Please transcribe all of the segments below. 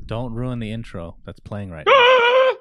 Don't ruin the intro that's playing right now. Ah!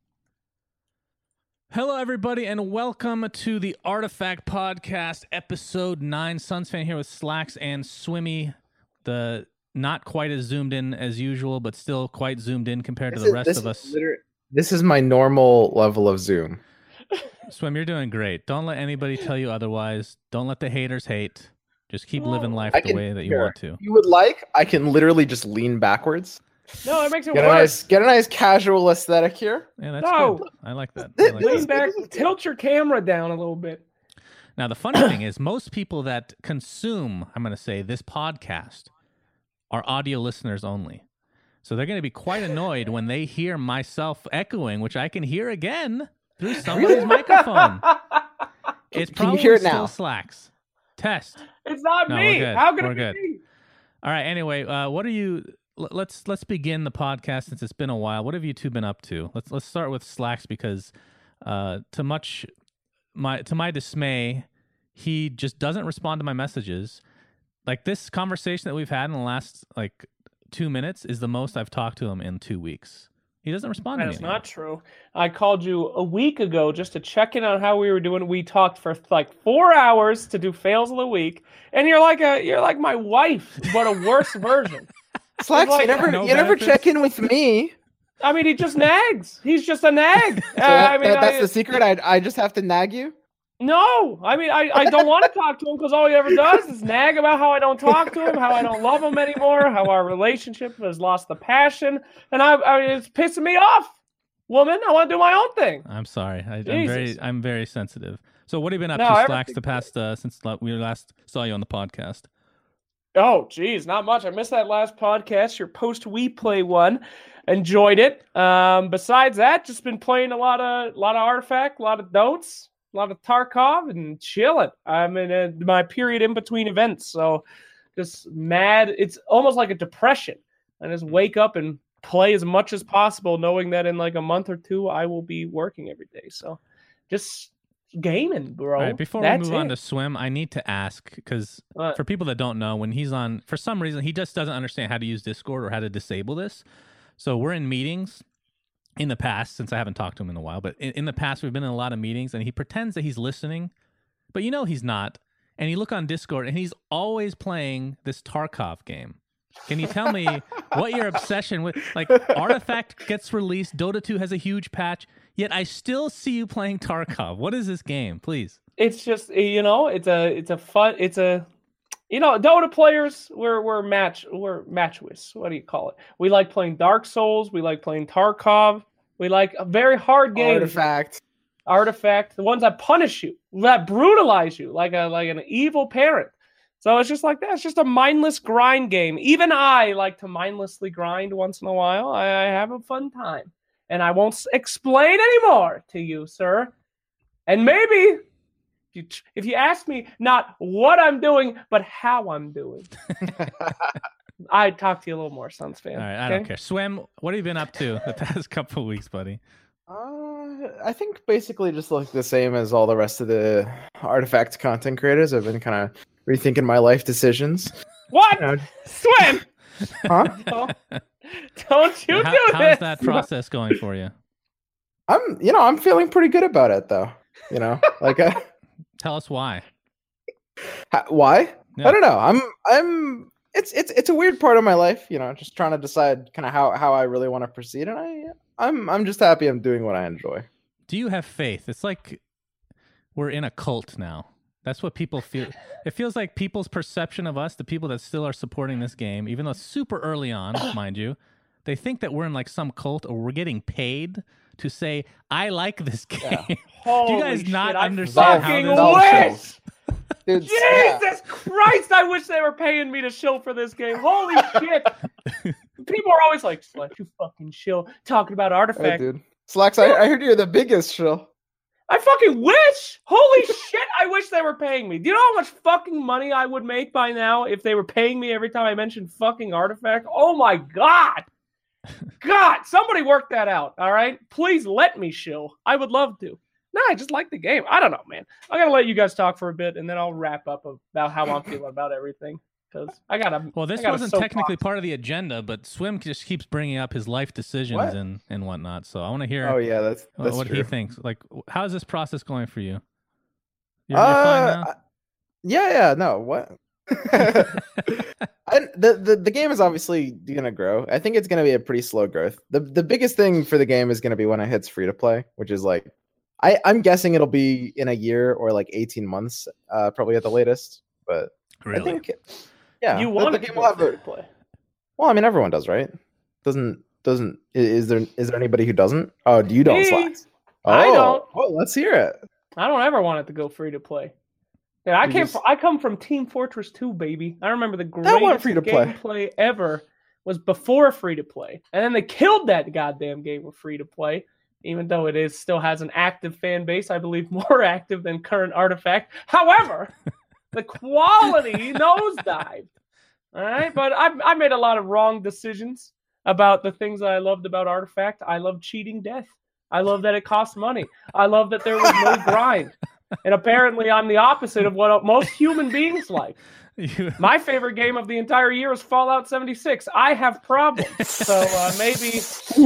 Hello, everybody, and welcome to the Artifact Podcast, Episode 9. Suns fan here with Slacks and Swimmy, the not quite as zoomed in as usual, but still quite zoomed in compared to the rest of us. This is my normal level of zoom. Swim, you're doing great. Don't let anybody tell you otherwise. Don't let the haters hate. Just keep living life the way that you want to. If you would like, I can literally just lean backwards. No, it makes it worse. Get a nice casual aesthetic here. Yeah, that's good. I like that. Lean back, tilt your camera down a little bit. Now, the funny thing is, most people that consume, I'm going to say, this podcast are audio listeners only. So they're going to be quite annoyed when they hear myself echoing, which I can hear again through somebody's microphone. It's probably hear it still now? Slacks. Test. It's not No, me. we're good. How can We're it be good. me? All right. Anyway, what are you? Let's begin the podcast since it's been a while. What have you two been up to? Let's start with Slacks because, to my dismay, he just doesn't respond to my messages. Like this conversation that we've had in the last 2 minutes is the most I've talked to him in 2 weeks. He doesn't respond to me. That's not true. I called you a week ago just to check in on how we were doing. We talked for 4 hours to do fails of the week, and you're like my wife, but a worse version. Slacks, Like, you never check in with me. I mean, he just nags. He's just a nag. So that's the secret. I just have to nag you. No, I mean, I don't want to talk to him because all he ever does is nag about how I don't talk to him, how I don't love him anymore, how our relationship has lost the passion, and I mean, it's pissing me off. Woman, I want to do my own thing. I'm sorry. Jesus. I'm very sensitive. So what have you been up No, to, everything- Slacks, the past since we last saw you on the podcast? Oh, geez, not much. I missed that last podcast, your post-We Play one. Enjoyed it. Besides that, just been playing a lot of Artifact, a lot of Notes, a lot of Tarkov, and chilling. I'm in my period in between events, so just mad. It's almost like a depression. I just wake up and play as much as possible, knowing that in a month or two, I will be working every day. So just gaming, bro. All right, before we move on to Swim, I need to ask, because for people that don't know, when he's on, for some reason, he just doesn't understand how to use Discord or how to disable this. So we're in meetings in the past, since I haven't talked to him in a while, but in the past, we've been in a lot of meetings, and he pretends that he's listening, but he's not. And you look on Discord, and he's always playing this Tarkov game. Can you tell me what your obsession with, Artifact gets released, Dota 2 has a huge patch, yet I still see you playing Tarkov. What is this game, please? It's just, it's a fun, Dota players, we're matchwists. What do you call it? We like playing Dark Souls. We like playing Tarkov. We like a very hard game. Artifact, the ones that punish you, that brutalize you, like an evil parent. So it's just like that. It's just a mindless grind game. Even I like to mindlessly grind once in a while. I have a fun time. And I won't explain anymore to you, sir. And maybe if you ask me not what I'm doing, but how I'm doing, I'd talk to you a little more, Suns fan. All right, I don't care. Swim, what have you been up to the past couple of weeks, buddy? I think basically just the same as all the rest of the Artifact content creators. I've been kind of rethinking my life decisions. What? Swim! Huh? Don't you do this? How's that process going for you? I'm feeling pretty good about it though. Tell us why. Why? Yeah. I don't know. It's a weird part of my life, just trying to decide kind of how I really want to proceed, and I'm just happy I'm doing what I enjoy. Do you have faith? It's like we're in a cult now. That's what people feel. It feels like people's perception of us, the people that still are supporting this game, even though it's super early on, mind you, they think that we're in some cult or we're getting paid to say, I like this game. Yeah. Do you guys not I understand how fucking this wish! Dude, Jesus Christ, I wish they were paying me to shill for this game. Holy shit. People are always like, Slack, you fucking shill, talking about Hey, Artifact. dude. Slacks, I heard you're the biggest shill. I fucking wish! Holy shit, I wish they were paying me. Do you know how much fucking money I would make by now if they were paying me every time I mentioned fucking Artifact? Oh my god! God, somebody work that out, all right? Please let me shill. I would love to. No, I just like the game. I don't know, man. I'm going to let you guys talk for a bit, and then I'll wrap up about how I'm feeling about everything. because I gotta. Well, this wasn't technically part of the agenda, but Swim just keeps bringing up his life decisions and whatnot. So I want to hear. Oh yeah, that's what true. he thinks. Like, how is this process going for you? You're fine now? Yeah. No, what? The game is obviously gonna grow. I think it's gonna be a pretty slow growth. The biggest thing for the game is gonna be when it hits free to play, which is like I'm guessing it'll be in a year or like 18 months, probably at the latest. But really? I think you want the game will have free to play. Well, I mean everyone does, right? Doesn't is there anybody who doesn't? Oh, you don't, Slacks? Oh, I don't. Well, let's hear it. I don't ever want it to go free to play. Yeah, I come from Team Fortress 2, baby. I remember the greatest gameplay ever was before free to play, and then they killed that goddamn game with free to play. Even though it still has an active fan base, I believe more active than current Artifact. However, the quality nosedived. All right, but I made a lot of wrong decisions about the things that I loved about Artifact. I love cheating death. I love that it cost money. I love that there was no grind. And apparently I'm the opposite of what most human beings like. My favorite game of the entire year is Fallout 76. I have problems. So maybe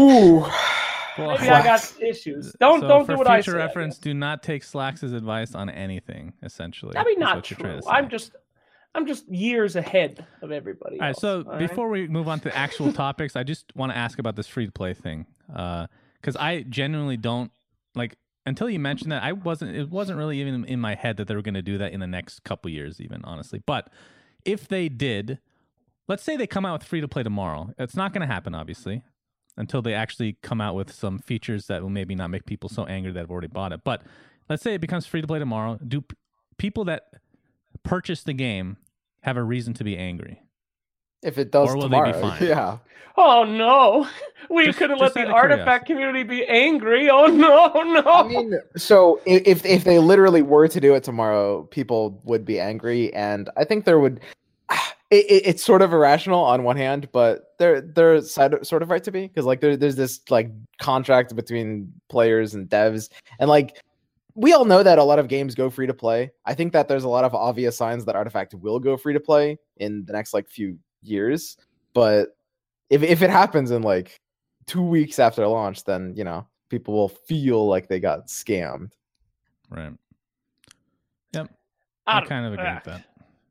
I got issues. Don't do what I say. For future reference, do not take Slacks' advice on anything, essentially. I mean, not true. I'm just years ahead of everybody else. All right, before we move on to actual topics, I just want to ask about this free-to-play thing. Because I genuinely don't, like, until you mentioned that, it wasn't really even in my head that they were going to do that in the next couple years even, honestly. But if they did, let's say they come out with free-to-play tomorrow. It's not going to happen, obviously, until they actually come out with some features that will maybe not make people so angry that have already bought it. But let's say it becomes free-to-play tomorrow. Do people that purchase the game have a reason to be angry? If it does, or will tomorrow, they be fine? Yeah. Oh no, we couldn't let the Artifact community be angry. Oh no. I mean, so if they literally were to do it tomorrow, people would be angry, and I think there would. It's sort of irrational on one hand, but they're sort of right to be, because like there's this like contract between players and devs, and like we all know that a lot of games go free to play. I think that there's a lot of obvious signs that Artifact will go free to play in the next like few years, but if it happens in like 2 weeks after launch, then people will feel like they got scammed. Right. Yep. I kind of agree with that.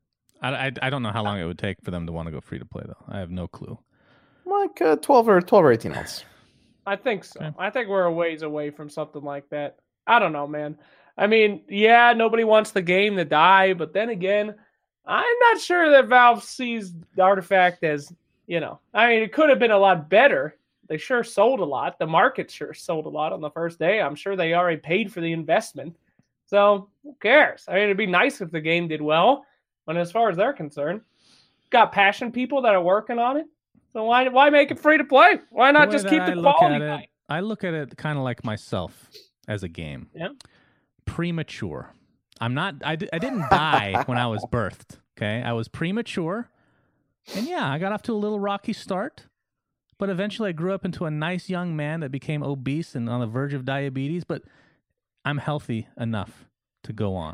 I don't know how long it would take for them to want to go free to play though. I have no clue. Like 12 or 18 months. I think so. Okay. I think we're a ways away from something like that. I don't know, man. I mean, yeah, nobody wants the game to die, but then again, I'm not sure that Valve sees the Artifact as, I mean, it could have been a lot better. They sure sold a lot. The market sure sold a lot on the first day. I'm sure they already paid for the investment. So who cares? I mean, it'd be nice if the game did well. And as far as they're concerned, got passion people that are working on it. So why make it free to play? Why not just keep the quality high? I look at it kind of like myself as a game. Yeah. Premature. I didn't die when I was birthed. Okay. I was premature. And yeah, I got off to a little rocky start. But eventually I grew up into a nice young man that became obese and on the verge of diabetes. But I'm healthy enough to go on.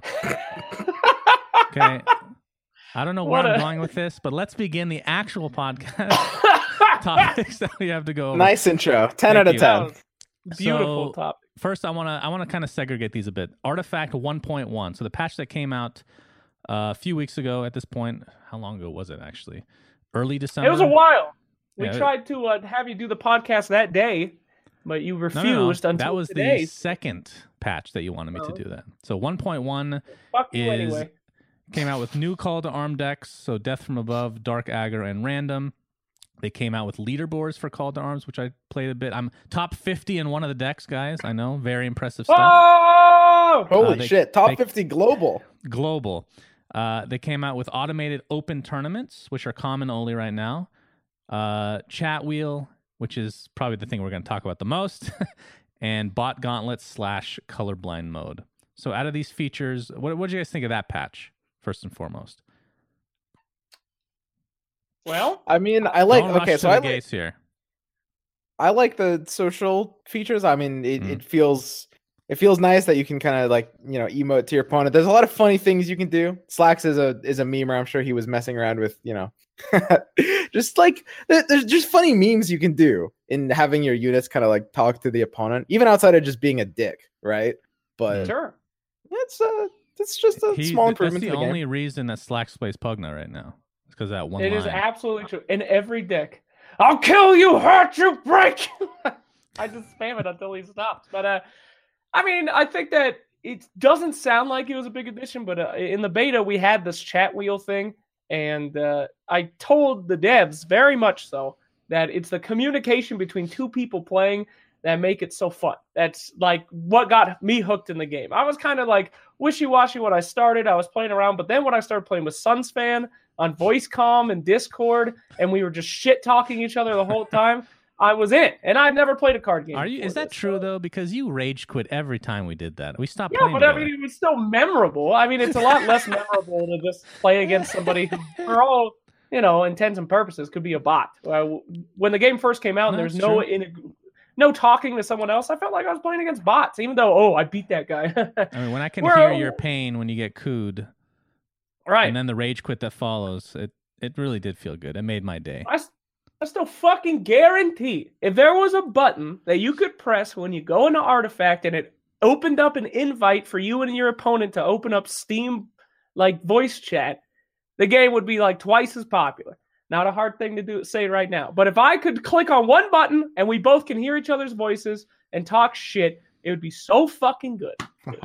Okay. I don't know where I'm going with this, but let's begin the actual podcast topics that we have to go over. Nice intro. 10 out of 10. Beautiful topic. First, I want to kind of segregate these a bit. Artifact 1.1. So the patch that came out a few weeks ago at this point. How long ago was it, actually? Early December? It was a while. We tried to have you do the podcast that day, but you refused until that was today. The second patch that you wanted me to do that. So 1.1 came out with new Call to Arm decks, so Death from Above, Dark Aggro, and Random. They came out with leaderboards for Call to Arms, which I played a bit. I'm top 50 in one of the decks, guys. I know, very impressive stuff. Oh! Holy shit, top 50 global. Global. They came out with automated open tournaments, which are common only right now. Chat wheel, which is probably the thing we're going to talk about the most, and bot gauntlets / colorblind mode. So out of these features, what did you guys think of that patch, first and foremost? Well, I mean, I like here. I like the social features. I mean, it feels It feels nice that you can kind of like, emote to your opponent. There's a lot of funny things you can do. Slacks is a memer. I'm sure he was messing around with, just like there's just funny memes you can do in having your units kind of like talk to the opponent, even outside of just being a dick, right? But sure, it's just a small improvement. That's the only reason that Slacks plays Pugna right now. It's because that one. It is absolutely true. In every deck, I'll kill you, hurt you, break. I just spam it until he stops. But I mean, I think that it doesn't sound like it was a big addition, but in the beta we had this chat wheel thing, and I told the devs very much so that it's the communication between two people playing that make it so fun. That's like what got me hooked in the game. I was kind of like wishy-washy when I started. I was playing around, but then when I started playing with Sunsfan on VoiceCom and Discord, and we were just shit-talking each other the whole time, I was in. And I've never played a card game. Is that true, though? Because you rage quit every time we did that. We stopped playing. Yeah, but I mean, it was still memorable. I mean, it's a lot less memorable to just play against somebody who, for all, intents and purposes, could be a bot. When the game first came out and there was no talking to someone else, I felt like I was playing against bots, even though, I beat that guy. I mean, when I can hear your pain when you get cooed, right, and then the rage quit that follows, it really did feel good. It made my day. I still fucking guarantee if there was a button that you could press when you go into Artifact and it opened up an invite for you and your opponent to open up Steam like voice chat, the game would be like twice as popular. Not a hard thing to say right now. But if I could click on one button and we both can hear each other's voices and talk shit, it would be so fucking good.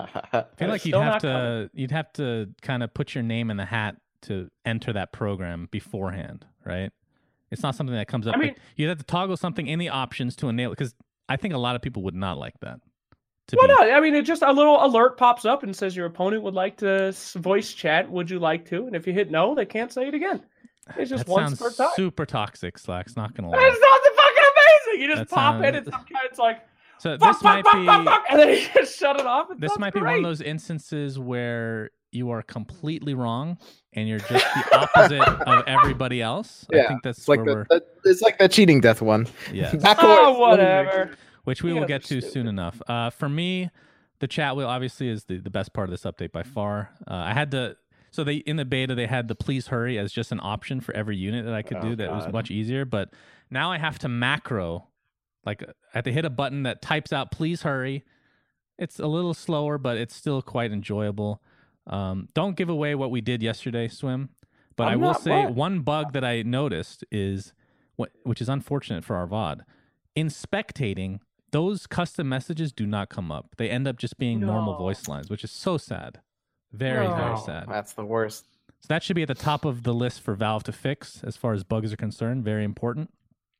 I feel like you'd have to kind of put your name in the hat to enter that program beforehand, right? It's not something that comes up. I mean, you'd have to toggle something in the options to enable it, because I think a lot of people would not like that. No. I mean, it just a little alert pops up and says your opponent would like to voice chat. Would you like to? And if you hit no, they can't say it again. It's just once per time. Super toxic, Slacks. Not gonna lie. It's not the fucking amazing. You just pop in and some guy's like, so this might be, and then you just shut it off. This might be one of those instances where you are completely wrong and you're just the opposite of everybody else. Yeah, I think that's like it's like that cheating death one. Yeah. Whatever. Which we will get to soon enough. For me, the chat wheel obviously is the best part of this update by far. I had to. So in the beta, they had the please hurry as just an option for every unit that I could do. That was much easier. But now I have to macro, like I have to hit a button that types out please hurry. It's a little slower, but it's still quite enjoyable. Don't give away what we did yesterday, Swim. But I will say one bug that I noticed is, which is unfortunate for our VOD, in spectating, those custom messages do not come up. They end up just being normal voice lines, which is so sad. Very sad. That's the worst. So that should be at the top of the list for Valve to fix as far as bugs are concerned. Very important.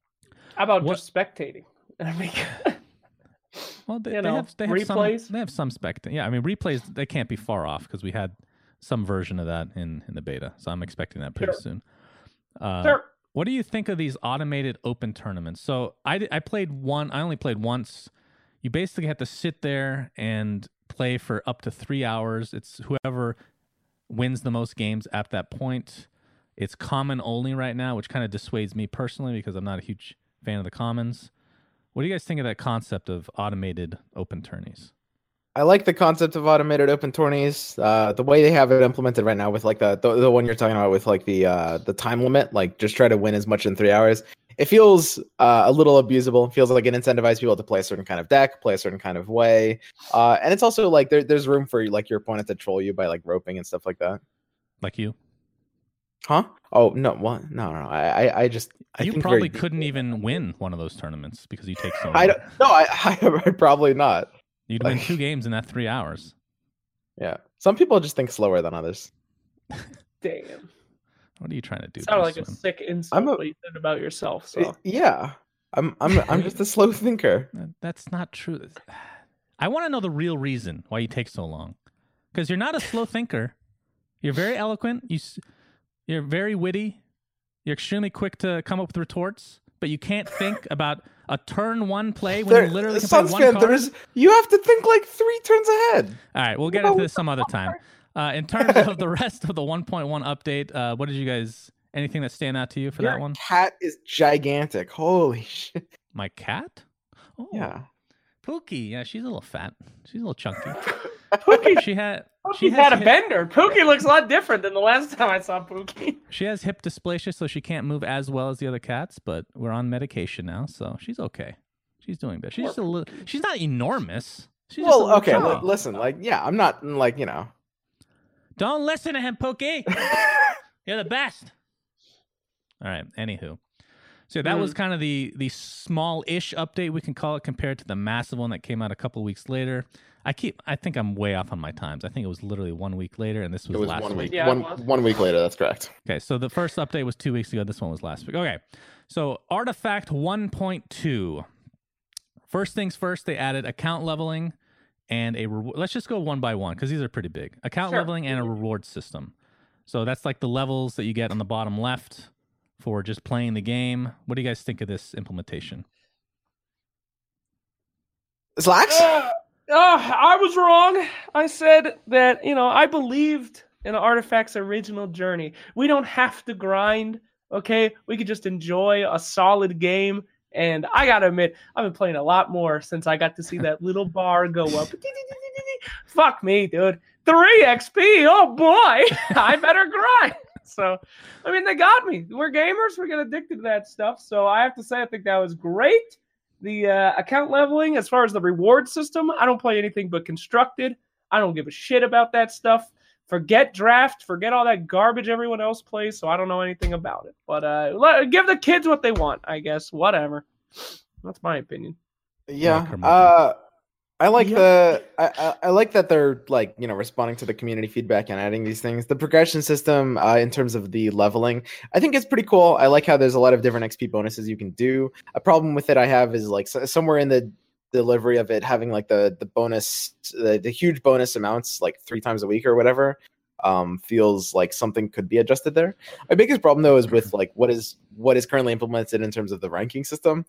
How about just spectating? I mean, well, they have replays. They have some spectating. Yeah, I mean, replays, they can't be far off because we had some version of that in the beta. So I'm expecting that pretty soon. Sure. What do you think of these automated open tournaments? So I only played once. You basically have to sit there and play for up to 3 hours. It's whoever wins the most games at that point. It's common only right now, which kind of dissuades me personally because I'm not a huge fan of the commons. What do you guys think of that concept of automated open tourneys? I like the concept of automated open tourneys. The way they have it implemented right now with like the one you're talking about with like the time limit, like just try to win as much in 3 hours. It feels a little abusable. It feels like it incentivizes people to play a certain kind of deck, play a certain kind of way. And it's also like there's room for like your opponent to troll you by like roping and stuff like that. Like you? Huh? Oh, no. What? No. I you think probably couldn't even win one of those tournaments because you take so long. I probably not. You'd win 2 games in that 3 hours. Yeah. Some people just think slower than others. Damn. What are you trying to do? Sound like a sick insult what you said about yourself. So yeah. I'm just a slow thinker. That's not true. I want to know the real reason why you take so long. Because you're not a slow thinker. You're very eloquent. You're very witty. You're extremely quick to come up with retorts. But you can't think about a turn 1 play when you literally can play one card. You have to think like 3 turns ahead. All right, we'll get into this some other time. In terms of the rest of the 1.1 update, what did you guys? Anything that stand out to you for that one? Cat is gigantic. Holy shit! My cat? Oh. Yeah. Pookie, yeah, she's a little fat. She's a little chunky. Pookie, she had a bender. Pookie looks a lot different than the last time I saw Pookie. She has hip dysplasia, so she can't move as well as the other cats. But we're on medication now, so she's okay. She's doing better. She's just a little. She's not enormous. She's okay. Listen, I'm not Don't listen to him, Pookie. You're the best. All right. Anywho. So that was kind of the small-ish update, we can call it, compared to the massive one that came out a couple weeks later. I think I'm way off on my times. I think it was literally 1 week later, and this was last 1 week. Yeah, 1 week later, that's correct. Okay, so the first update was 2 weeks ago. This one was last week. Okay, so Artifact 1.2. First things first, they added account leveling and a reward. Let's just go one by one because these are pretty big. Account leveling and a reward system. So that's like the levels that you get on the bottom left for just playing the game. What do you guys think of this implementation? Slacks? I was wrong. I said that, I believed in Artifact's original journey. We don't have to grind, okay? We could just enjoy a solid game. And I gotta admit, I've been playing a lot more since I got to see that little bar go up. Fuck me, dude. 3 XP, oh boy. I better grind. So, they got me. We're gamers. We get addicted to that stuff. So I have to say, I think that was great. The account leveling, as far as the reward system, I don't play anything but Constructed. I don't give a shit about that stuff. Forget draft. Forget all that garbage everyone else plays, so I don't know anything about it. But give the kids what they want, I guess. Whatever. That's my opinion. Yeah. I like I like that they're responding to the community feedback and adding these things. The progression system in terms of the leveling, I think it's pretty cool. I like how there's a lot of different XP bonuses you can do. A problem with it I have is somewhere in the delivery of it having the bonus, the huge bonus amounts 3 times a week or whatever, feels like something could be adjusted there. My biggest problem though is with what is currently implemented in terms of the ranking system.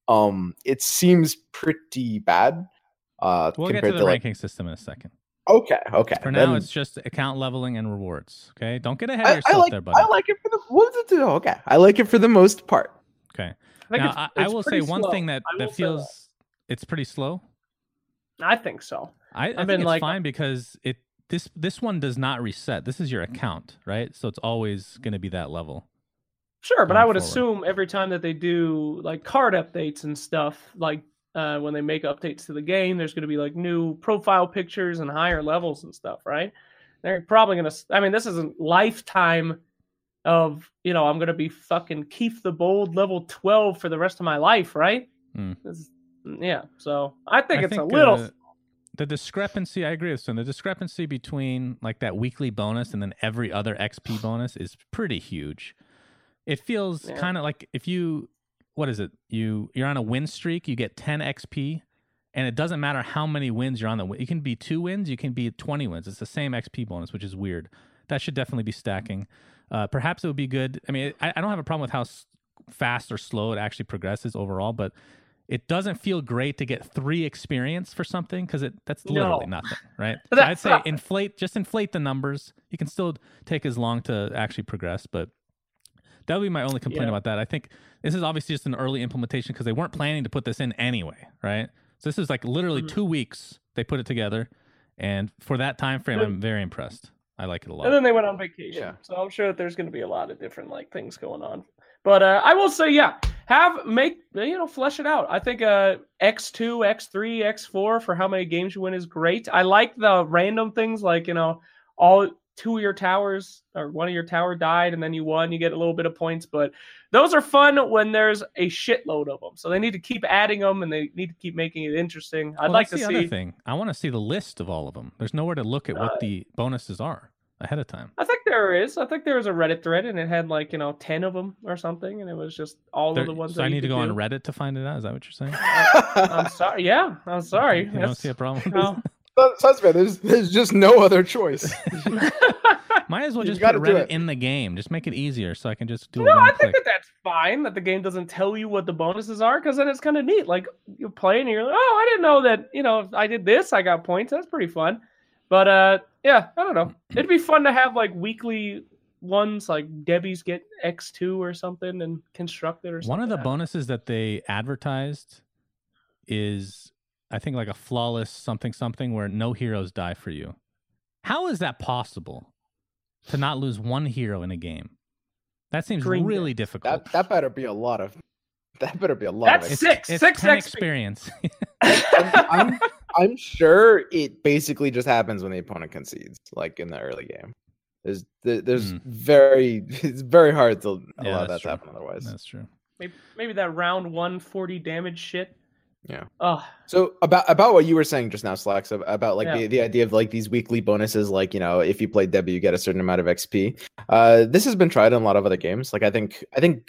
It seems pretty bad. We'll get to the ranking system in a second. Okay. For now, it's just account leveling and rewards. Okay, don't get ahead of yourself there, buddy. I like it for the what does it do? Okay, I like it for the most part. Okay. Now, I will say one thing that feels it's pretty slow. I think so. I think it's fine because this one does not reset. This is your account, right? So it's always going to be that level. Sure, but I would assume every time that they do card updates and stuff, when they make updates to the game, there's going to be new profile pictures and higher levels and stuff, right? They're probably going to, this isn't lifetime of, I'm going to be fucking Keith the Bold level 12 for the rest of my life, right? Yeah, so I think it's a little... the discrepancy, I agree with Sun. The discrepancy between that weekly bonus and then every other XP bonus is pretty huge. It feels kind of like if you... What is it? You're on a win streak, you get 10 XP, and it doesn't matter how many wins you're on the win. You can be 2 wins, you can be 20 wins. It's the same XP bonus, which is weird. That should definitely be stacking. Perhaps it would be good. I don't have a problem with how fast or slow it actually progresses overall, but it doesn't feel great to get 3 experience for something because that's literally nothing, right? So I'd say inflate the numbers. You can still take as long to actually progress, but that would be my only complaint about that. I think this is obviously just an early implementation because they weren't planning to put this in anyway, right? So this is literally 2 weeks they put it together, and for that time frame, I'm very impressed. I like it a lot. And then they went on vacation, so I'm sure that there's going to be a lot of different things going on. But I will say, flesh it out. I think X2, X3, X4 for how many games you win is great. I like the random things all 2 of your towers or 1 of your tower died and then you won, you get a little bit of points, but those are fun when there's a shitload of them. So they need to keep adding them and they need to keep making it interesting. I'd like to see. Other thing. I want to see the list of all of them. There's nowhere to look at what the bonuses are ahead of time. I think there is. I think there was a Reddit thread and it had 10 of them or something, and it was just all of the ones. So I need to go on Reddit to find it out. Is that what you're saying? I'm sorry. Yeah, I'm sorry. You don't see a problem. No. There's just no other choice. Might as well just put Reddit in the game. Just make it easier so I can just do it. No, I think that's fine that the game doesn't tell you what the bonuses are, because then it's kind of neat. You're playing and you're like, oh, I didn't know that, if I did this, I got points. That's pretty fun. But I don't know. It'd be fun to have weekly ones, Debbie's get X2 or something and Constructed or something. One of the bonuses that they advertised is I think like a flawless something where no heroes die for you. How is that possible to not lose one hero in a game? That seems really difficult. That better be a lot of. That better be a lot. That's of six 10 experience. I'm sure it basically just happens when the opponent concedes, like in the early game. It's very hard to allow that to happen otherwise. That's true. Maybe that round 140 damage shit. Yeah. Oh. So about what you were saying just now, Slacks, about like the idea of like these weekly bonuses, like, you know, if you play Debbie, you get a certain amount of XP. This has been tried in a lot of other games. Like I think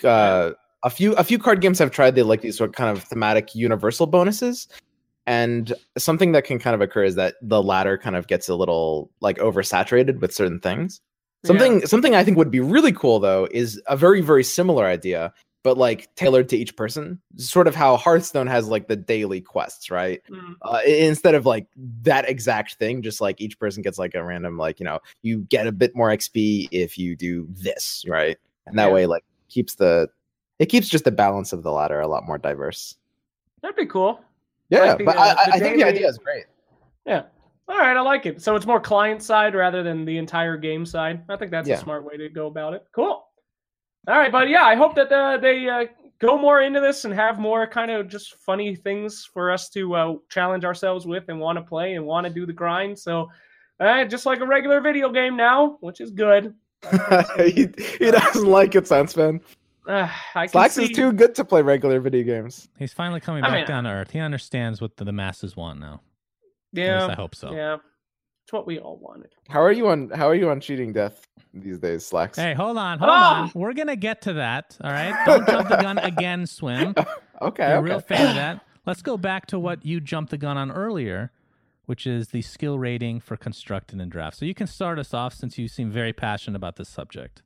a few card games have tried these sort of kind of thematic universal bonuses. And something that can kind of occur is that the ladder kind of gets a little like oversaturated with certain things. Something I think would be really cool though is a very, very similar idea, but like tailored to each person. Sort of how Hearthstone has like the daily quests, right? Instead of like that exact thing, just like each person gets like a random, like, you know, you get a bit more XP if you do this, right? And that way, like, keeps just the balance of the ladder a lot more diverse. That'd be cool. Yeah, but I think the idea is great. Yeah. All right, I like it. So it's more client side rather than the entire game side. I think that's a smart way to go about it. Cool. All right, but yeah, I hope that they go more into this and have more kind of just funny things for us to challenge ourselves with and want to play and want to do the grind. So just like a regular video game now, which is good. he doesn't like it, Sunsman. Slacks is too good to play regular video games. He's finally coming back down to earth. He understands what the masses want now. Yeah, at least I hope so. Yeah, it's what we all wanted. How are you on Cheating Death these days, Slacks? Hey, hold on. We're gonna get to that. All right, don't jump the gun again, Swim. Okay, You're a real fan of that. Let's go back to what you jumped the gun on earlier, which is the skill rating for constructed and draft. So you can start us off since you seem very passionate about this subject.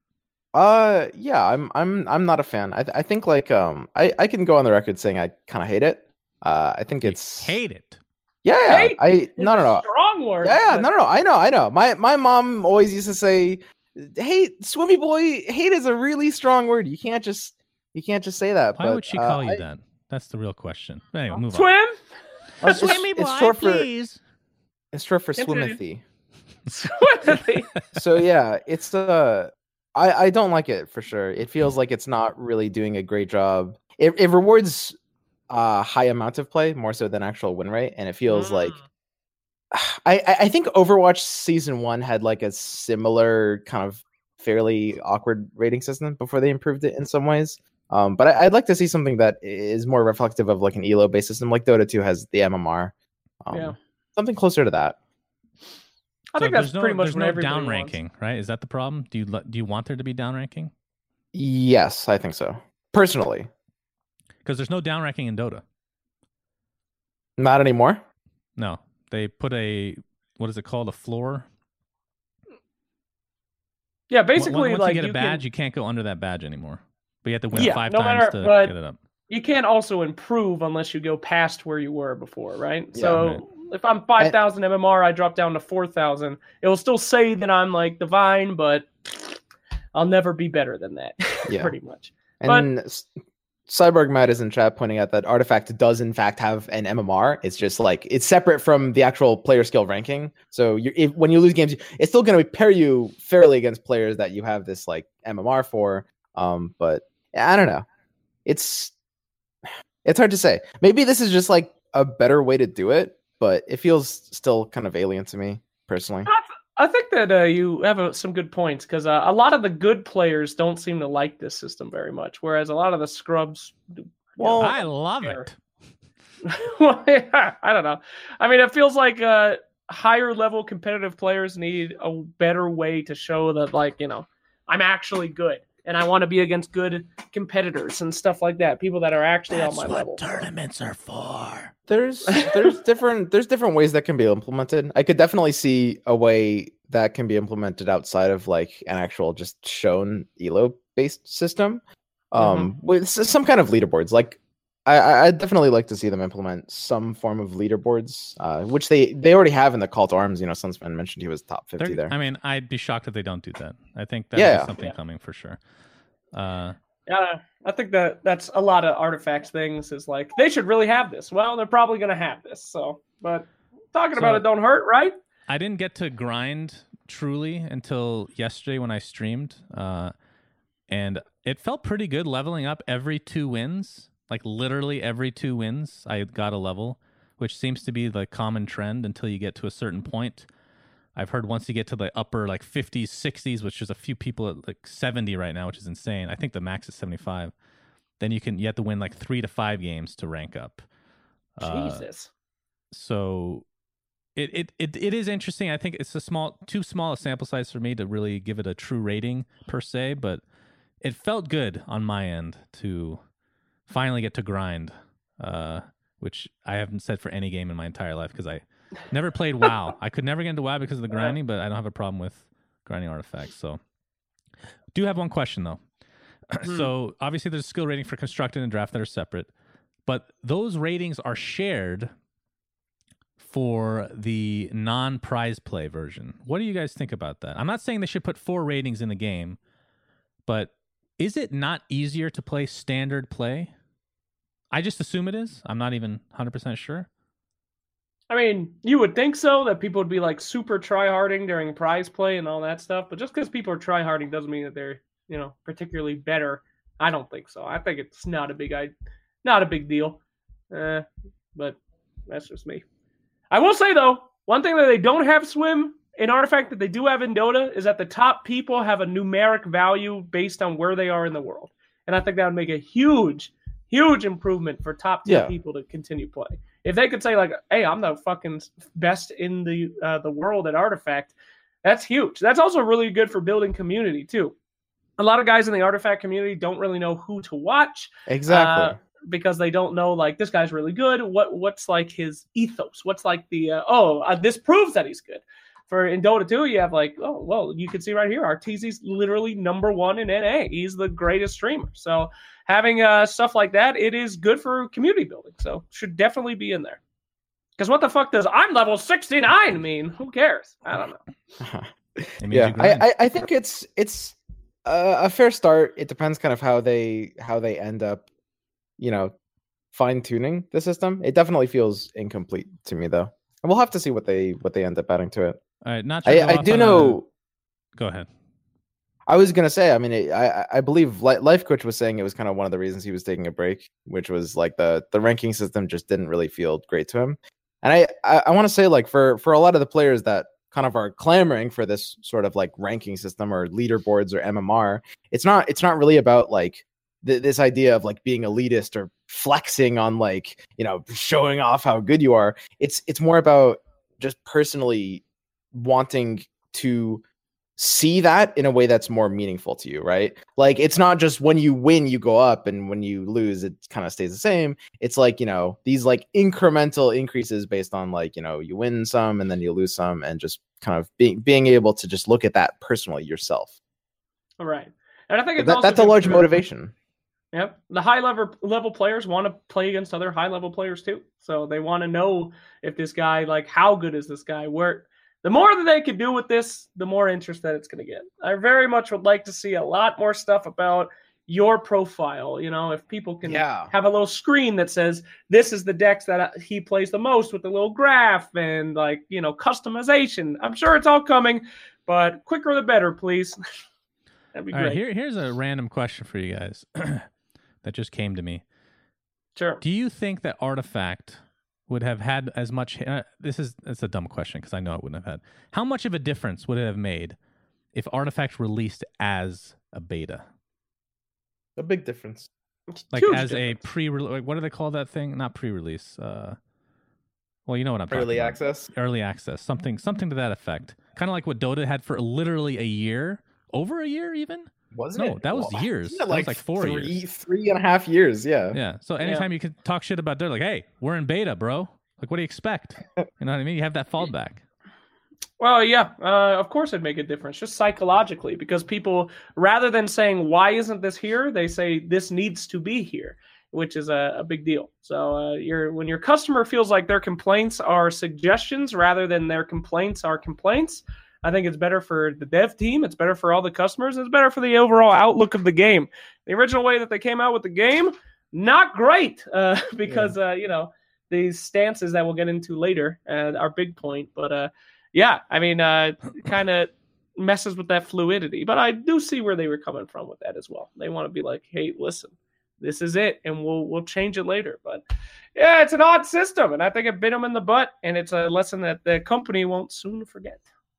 Yeah, I'm not a fan. I think like I can go on the record saying I kind of hate it. I think it's hate it. Yeah, no. Strong word. Yeah, no. I know. My mom always used to say, "Hate, Swimmy boy, hate is a really strong word. You can't just say that." Why would she call you that? That's the real question. Anyway, move on. Swimmy boy, please. It's short for Swimothy. Swimothy. So yeah, it's I don't like it for sure. It feels like it's not really doing a great job. It rewards high amount of play more so than actual win rate, and it feels like I think Overwatch Season 1 had like a similar kind of fairly awkward rating system before they improved it in some ways. But I'd like to see something that is more reflective of like an ELO based system, like Dota 2 has the MMR. Something closer to that. I think that's pretty much what everybody down ranking, right? Is that the problem? Do you want there to be down ranking? Yes, I think so. Personally. Because there's no down ranking in Dota. Not anymore? No. They put what is it called? A floor? Yeah, basically once like you get a badge, you can't go under that badge anymore. But you have to win 5 times to get it up. You can't also improve unless you go past where you were before, right? Yeah, so right. If I'm 5,000 MMR, I drop down to 4,000. It will still say that I'm like divine, but I'll never be better than that, pretty much. And Cyborg Matt is in chat pointing out that Artifact does in fact have an MMR. It's just like it's separate from the actual player skill ranking. So when you lose games, it's still going to pair you fairly against players that you have this like MMR for. But I don't know. It's hard to say. Maybe this is just like a better way to do it, but it feels still kind of alien to me personally. I think that you have some good points because a lot of the good players don't seem to like this system very much, whereas a lot of the scrubs. Well, I love it. Well, yeah, I don't know. I mean, it feels like higher level competitive players need a better way to show that, like, you know, I'm actually good. And I want to be against good competitors and stuff like that. People that are actually on my level. That's what tournaments are for. There's different ways that can be implemented. I could definitely see a way that can be implemented outside of like an actual just shown ELO based system, with some kind of leaderboards. Like I'd definitely like to see them implement some form of leaderboards, which they already have in the Call to Arms. You know, Sunsman mentioned he was top 50 there. I mean, I'd be shocked if they don't do that. I think that's something coming for sure. Yeah, I think that's a lot of Artifacts things is like, they should really have this. Well, they're probably going to have this. So, but talking about it don't hurt, right? I didn't get to grind truly until yesterday when I streamed. And it felt pretty good leveling up every 2 wins. Like literally every 2 wins, I got a level, which seems to be the common trend until you get to a certain point. I've heard once you get to the upper like 50s, 60s, which is a few people at like 70 right now, which is insane. I think the max is 75. Then you have to win like 3 to 5 games to rank up. Jesus. So it is interesting. I think it's too small a sample size for me to really give it a true rating per se, but it felt good on my end to finally get to grind, which I haven't said for any game in my entire life because I never played WoW. I could never get into WoW because of the grinding, but I don't have a problem with grinding Artifacts. So, do have one question though. So, obviously, there's a skill rating for constructed and draft that are separate, but those ratings are shared for the non-prize play version. What do you guys think about that? I'm not saying they should put 4 ratings in the game, but is it not easier to play standard play? I just assume it is. I'm not even 100% sure. I mean, you would think so, that people would be like super tryharding during prize play and all that stuff. But just because people are tryharding doesn't mean that they're, particularly better. I don't think so. I think it's not a big deal. But that's just me. I will say though, one thing that they don't have swim in Artifact that they do have in Dota is that the top people have a numeric value based on where they are in the world. And I think that would make a huge improvement for top 10 people to continue play. If they could say like, hey, I'm the fucking best in the world at Artifact, that's huge. That's also really good for building community too. A lot of guys in the Artifact community don't really know who to watch. Exactly. Because they don't know, like, this guy's really good. What's like his ethos? What's like this proves that he's good. In Dota 2, you have like, oh, well, you can see right here, Arteezy's literally #1 in NA. He's the greatest streamer. So having stuff like that, it is good for community building. So should definitely be in there. Because what the fuck does I'm level 69 mean? Who cares? I don't know. Yeah, I think it's a fair start. It depends kind of how they end up, fine tuning the system. It definitely feels incomplete to me though. And we'll have to see what they end up adding to it. All right, not sure. I do know. Go ahead. I was gonna say. I mean, I believe Life Coach was saying it was kind of one of the reasons he was taking a break, which was like the ranking system just didn't really feel great to him. And I want to say like for a lot of the players that kind of are clamoring for this sort of like ranking system or leaderboards or MMR, it's not really about like this idea of like being elitist or flexing on like showing off how good you are. It's more about just personally wanting to see that in a way that's more meaningful to you, right? Like it's not just when you win you go up and when you lose it kind of stays the same. It's like these like incremental increases based on like you win some and then you lose some, and just kind of being able to just look at that personally yourself. All right. And I think that's a large motivation. Yep. The high level players want to play against other high level players too. So they want to know if this guy, like, how good is this guy? The more that they can do with this, the more interest that it's going to get. I very much would like to see a lot more stuff about your profile. If people can have a little screen that says, this is the decks that he plays the most with the little graph and like, customization. I'm sure it's all coming, but quicker the better, please. That'd be great. Right, here's a random question for you guys that just came to me. Sure. Do you think that Artifact would have had as much... it's a dumb question because I know it wouldn't have had. How much of a difference would it have made if Artifact released as a beta? A big difference. Like huge as difference. A pre-release... Like, what do they call that thing? Not pre-release. Well, you know what I'm talking Early about. access? Early access. Something to that effect. Kind of like what Dota had for literally a year. Over a year even? Wasn't it? No, that was years. That was like 4 years. 3.5 years, yeah. Yeah. So anytime you could talk shit about Dota, like, hey, we're in beta, bro. Like, what do you expect? You know what I mean? You have that fallback. Well, yeah, of course it'd make a difference, just psychologically, because people, rather than saying, why isn't this here? They say, this needs to be here, which is a big deal. So when your customer feels like their complaints are suggestions rather than their complaints are complaints, I think it's better for the dev team. It's better for all the customers. It's better for the overall outlook of the game. The original way that they came out with the game, not great because, these stances that we'll get into later are big point. But, kind of messes with that fluidity. But I do see where they were coming from with that as well. They want to be like, hey, listen, this is it, and we'll change it later. But, yeah, it's an odd system, and I think it bit them in the butt, and it's a lesson that the company won't soon forget.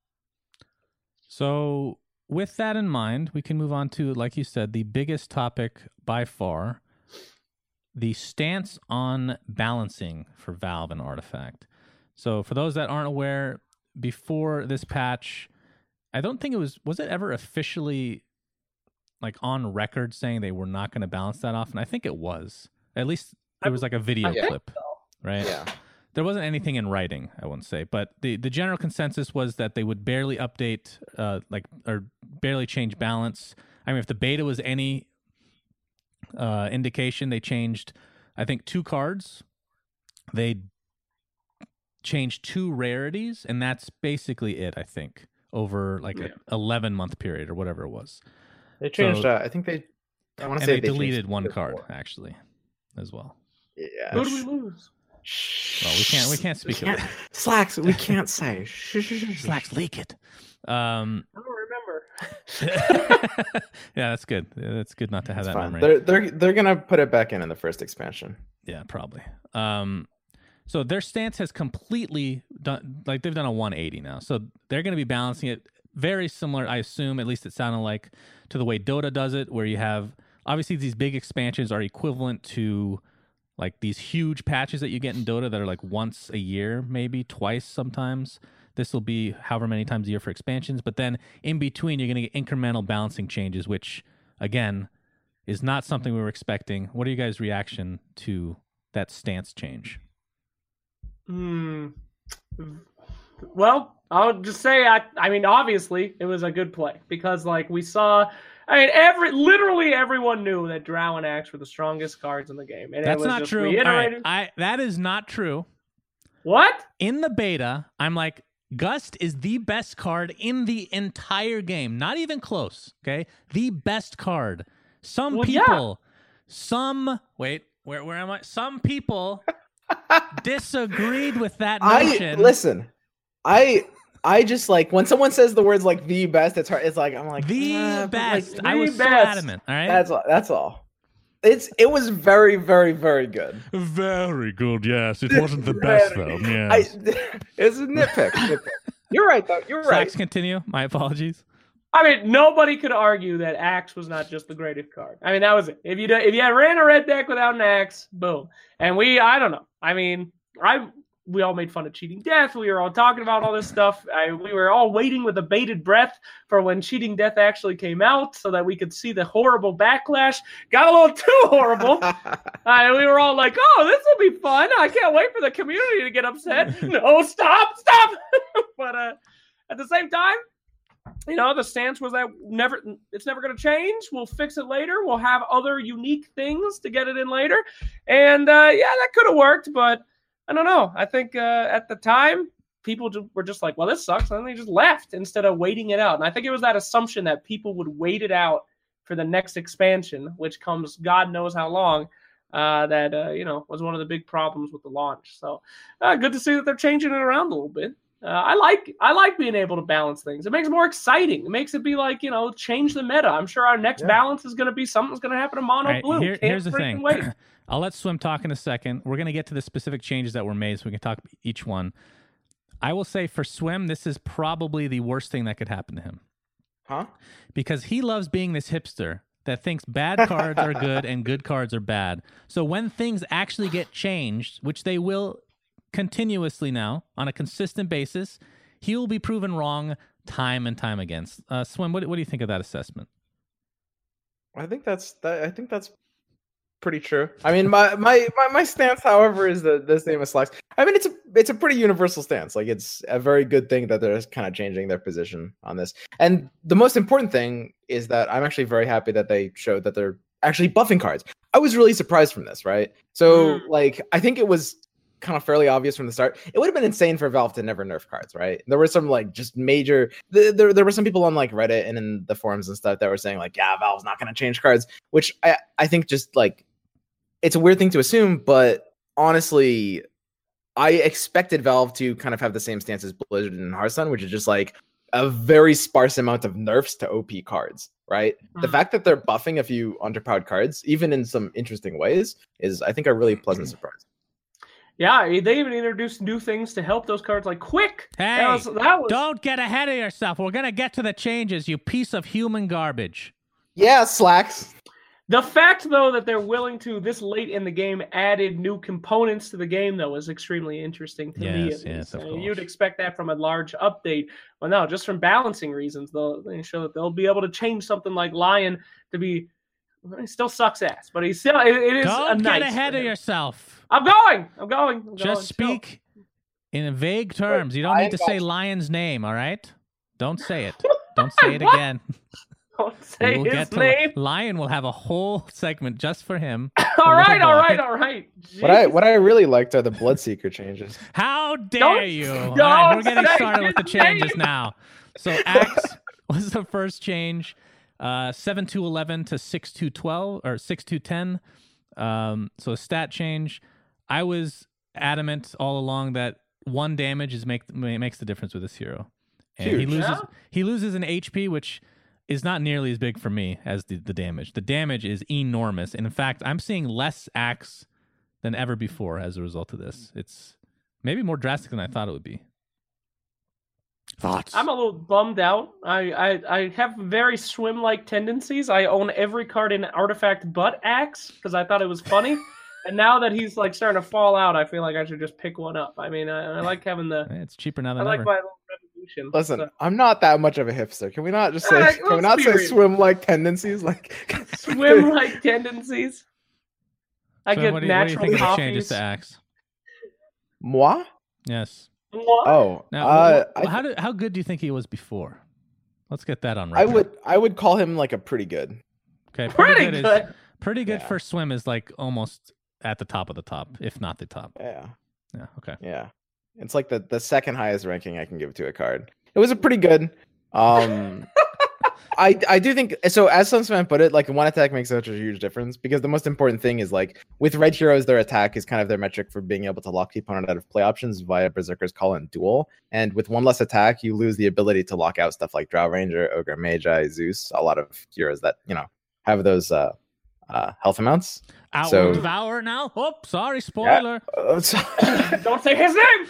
So with that in mind, we can move on to, like you said, the biggest topic by far, the stance on balancing for Valve and Artifact. So for those that aren't aware, before this patch, I don't think was it ever officially like on record saying they were not going to balance that off? And I think it was. At least there was like a video clip, right? Yeah. There wasn't anything in writing, I wouldn't say, but the general consensus was that they would barely update, or barely change balance. I mean, if the beta was any indication, they changed, I think, 2 cards. They changed 2 rarities, and that's basically it, I think, over like an 11-month period or whatever it was. They changed, I think I want to say they deleted 1 card, actually, as well. Yeah. Who do we lose? Well, we can't speak of it. Slacks, we can't say. Slacks, leak it. I don't remember. Yeah, that's good. That's good not to have that memory. They're gonna put it back in the first expansion. Yeah, probably. So their stance has completely done, like they've done a 180 now. So they're going to be balancing it very similar, I assume, at least it sounded like, to the way Dota does it, where you have, obviously these big expansions are equivalent to like these huge patches that you get in Dota that are like once a year, maybe twice sometimes. This will be however many times a year for expansions. But then in between, you're going to get incremental balancing changes, which, again, is not something we were expecting. What are you guys' reaction to that stance change? Well, I'll just say, I mean, obviously, it was a good play because, like, we saw... I mean, literally everyone knew that Drow and Axe were the strongest cards in the game. And that's it was not just true. Reiterated. Right. That is not true. What? In the beta, I'm like, Gust is the best card in the entire game. Not even close, okay? The best card. Some people, where am I? Some people disagreed with that notion. I just like when someone says the words like the best, it's hard. It's like I'm like the best. Like, I was so adamant. All right, that's all. It was very, very, very good. Very good. Yes, it wasn't the best though. Yes. It's a nitpick. You're right though. You're right. Slacks, continue. My apologies. I mean, nobody could argue that Axe was not just the greatest card. I mean, that was it. If you had ran a red deck without an Axe, boom. And I don't know. I mean, we all made fun of Cheating Death. We were all talking about all this stuff. We were all waiting with a bated breath for when Cheating Death actually came out so that we could see the horrible backlash. Got a little too horrible. We were all like, oh, this will be fun. I can't wait for the community to get upset. No, stop. But at the same time, the stance was that it's never going to change. We'll fix it later. We'll have other unique things to get it in later. And that could have worked, but I don't know. I think at the time, people were just like, well, this sucks. And then they just left instead of waiting it out. And I think it was that assumption that people would wait it out for the next expansion, which comes God knows how long, that was one of the big problems with the launch. So good to see that they're changing it around a little bit. I like being able to balance things. It makes it more exciting. It makes it be like, change the meta. I'm sure our next balance is going to be something's going to happen to mono blue. Here's the thing. Wait. I'll let Swim talk in a second. We're going to get to the specific changes that were made so we can talk each one. I will say for Swim, this is probably the worst thing that could happen to him. Huh? Because he loves being this hipster that thinks bad cards are good and good cards are bad. So when things actually get changed, which they will continuously now on a consistent basis, he will be proven wrong time and time again. Swim, what do you think of that assessment? I think that's pretty true. I mean, my stance, however, is the same as Slacks. I mean, it's a pretty universal stance. Like, it's a very good thing that they're kind of changing their position on this. And the most important thing is that I'm actually very happy that they showed that they're actually buffing cards. I was really surprised from this, right? So, like, I think it was kind of fairly obvious from the start. It would have been insane for Valve to never nerf cards, right? There were some like just major. There were some people on like Reddit and in the forums and stuff that were saying like, yeah, Valve's not going to change cards, which I think just like it's a weird thing to assume, but honestly, I expected Valve to kind of have the same stance as Blizzard and Hearthstone, which is just like a very sparse amount of nerfs to OP cards, right? The fact that they're buffing a few underpowered cards, even in some interesting ways, is I think a really pleasant surprise. Yeah, they even introduced new things to help those cards, like Quick. Hey, don't get ahead of yourself. We're going to get to the changes, you piece of human garbage. Yeah, Slacks. The fact, though, that they're willing to, this late in the game, added new components to the game, though, is extremely interesting to me. Yes, of course. You'd expect that from a large update. Well, no, just from balancing reasons, they show that they'll be able to change something like Lion to be... He still sucks ass, but he's still... It is Don't nice get ahead of yourself. I'm going. Just speak in vague terms. You don't need to say Lion's name, all right? Don't say it. Don't say it again. Don't say his name. Lion will have a whole segment just for him. all right. What I really liked are the Bloodseeker changes. How dare you? All right, we're getting started with the changes now. So Axe was the first change. 7-2-11 to 6-2-12 or 6-2-10. So a stat change. I was adamant all along that 1 damage makes the difference with this hero. And he loses an HP, which is not nearly as big for me as the damage. The damage is enormous. And in fact, I'm seeing less Axe than ever before as a result of this. It's maybe more drastic than I thought it would be. Thoughts? I'm a little bummed out. I have very swim-like tendencies. I own every card in Artifact but Axe because I thought it was funny. And now that he's like starting to fall out, I feel like I should just pick one up. I mean, I like having the... It's cheaper now than ever. I like my little revolution. Listen, so. I'm not that much of a hipster. Can we not just say... Can we not say swim-like tendencies? Like swim-like tendencies? I get what natural do you think of the coffees. changes to Axe? Moi? Yes. What? Oh, now, how good do you think he was before? Let's get that on record. I would call him like a pretty good. Okay, pretty good for swim is like almost at the top of the top, if not the top. Yeah. Okay. Yeah, it's like the second highest ranking I can give to a card. It was a pretty good. I do think so. As Sunsman put it, like 1 attack makes such a huge difference because the most important thing is like with red heroes, their attack is kind of their metric for being able to lock the opponent out of play options via Berserker's Call and Duel. And with 1 less attack, you lose the ability to lock out stuff like Drow Ranger, Ogre Magi, Zeus, a lot of heroes that have those health amounts. Outward Devour now. Oh, sorry, spoiler. Yeah. Don't say his name.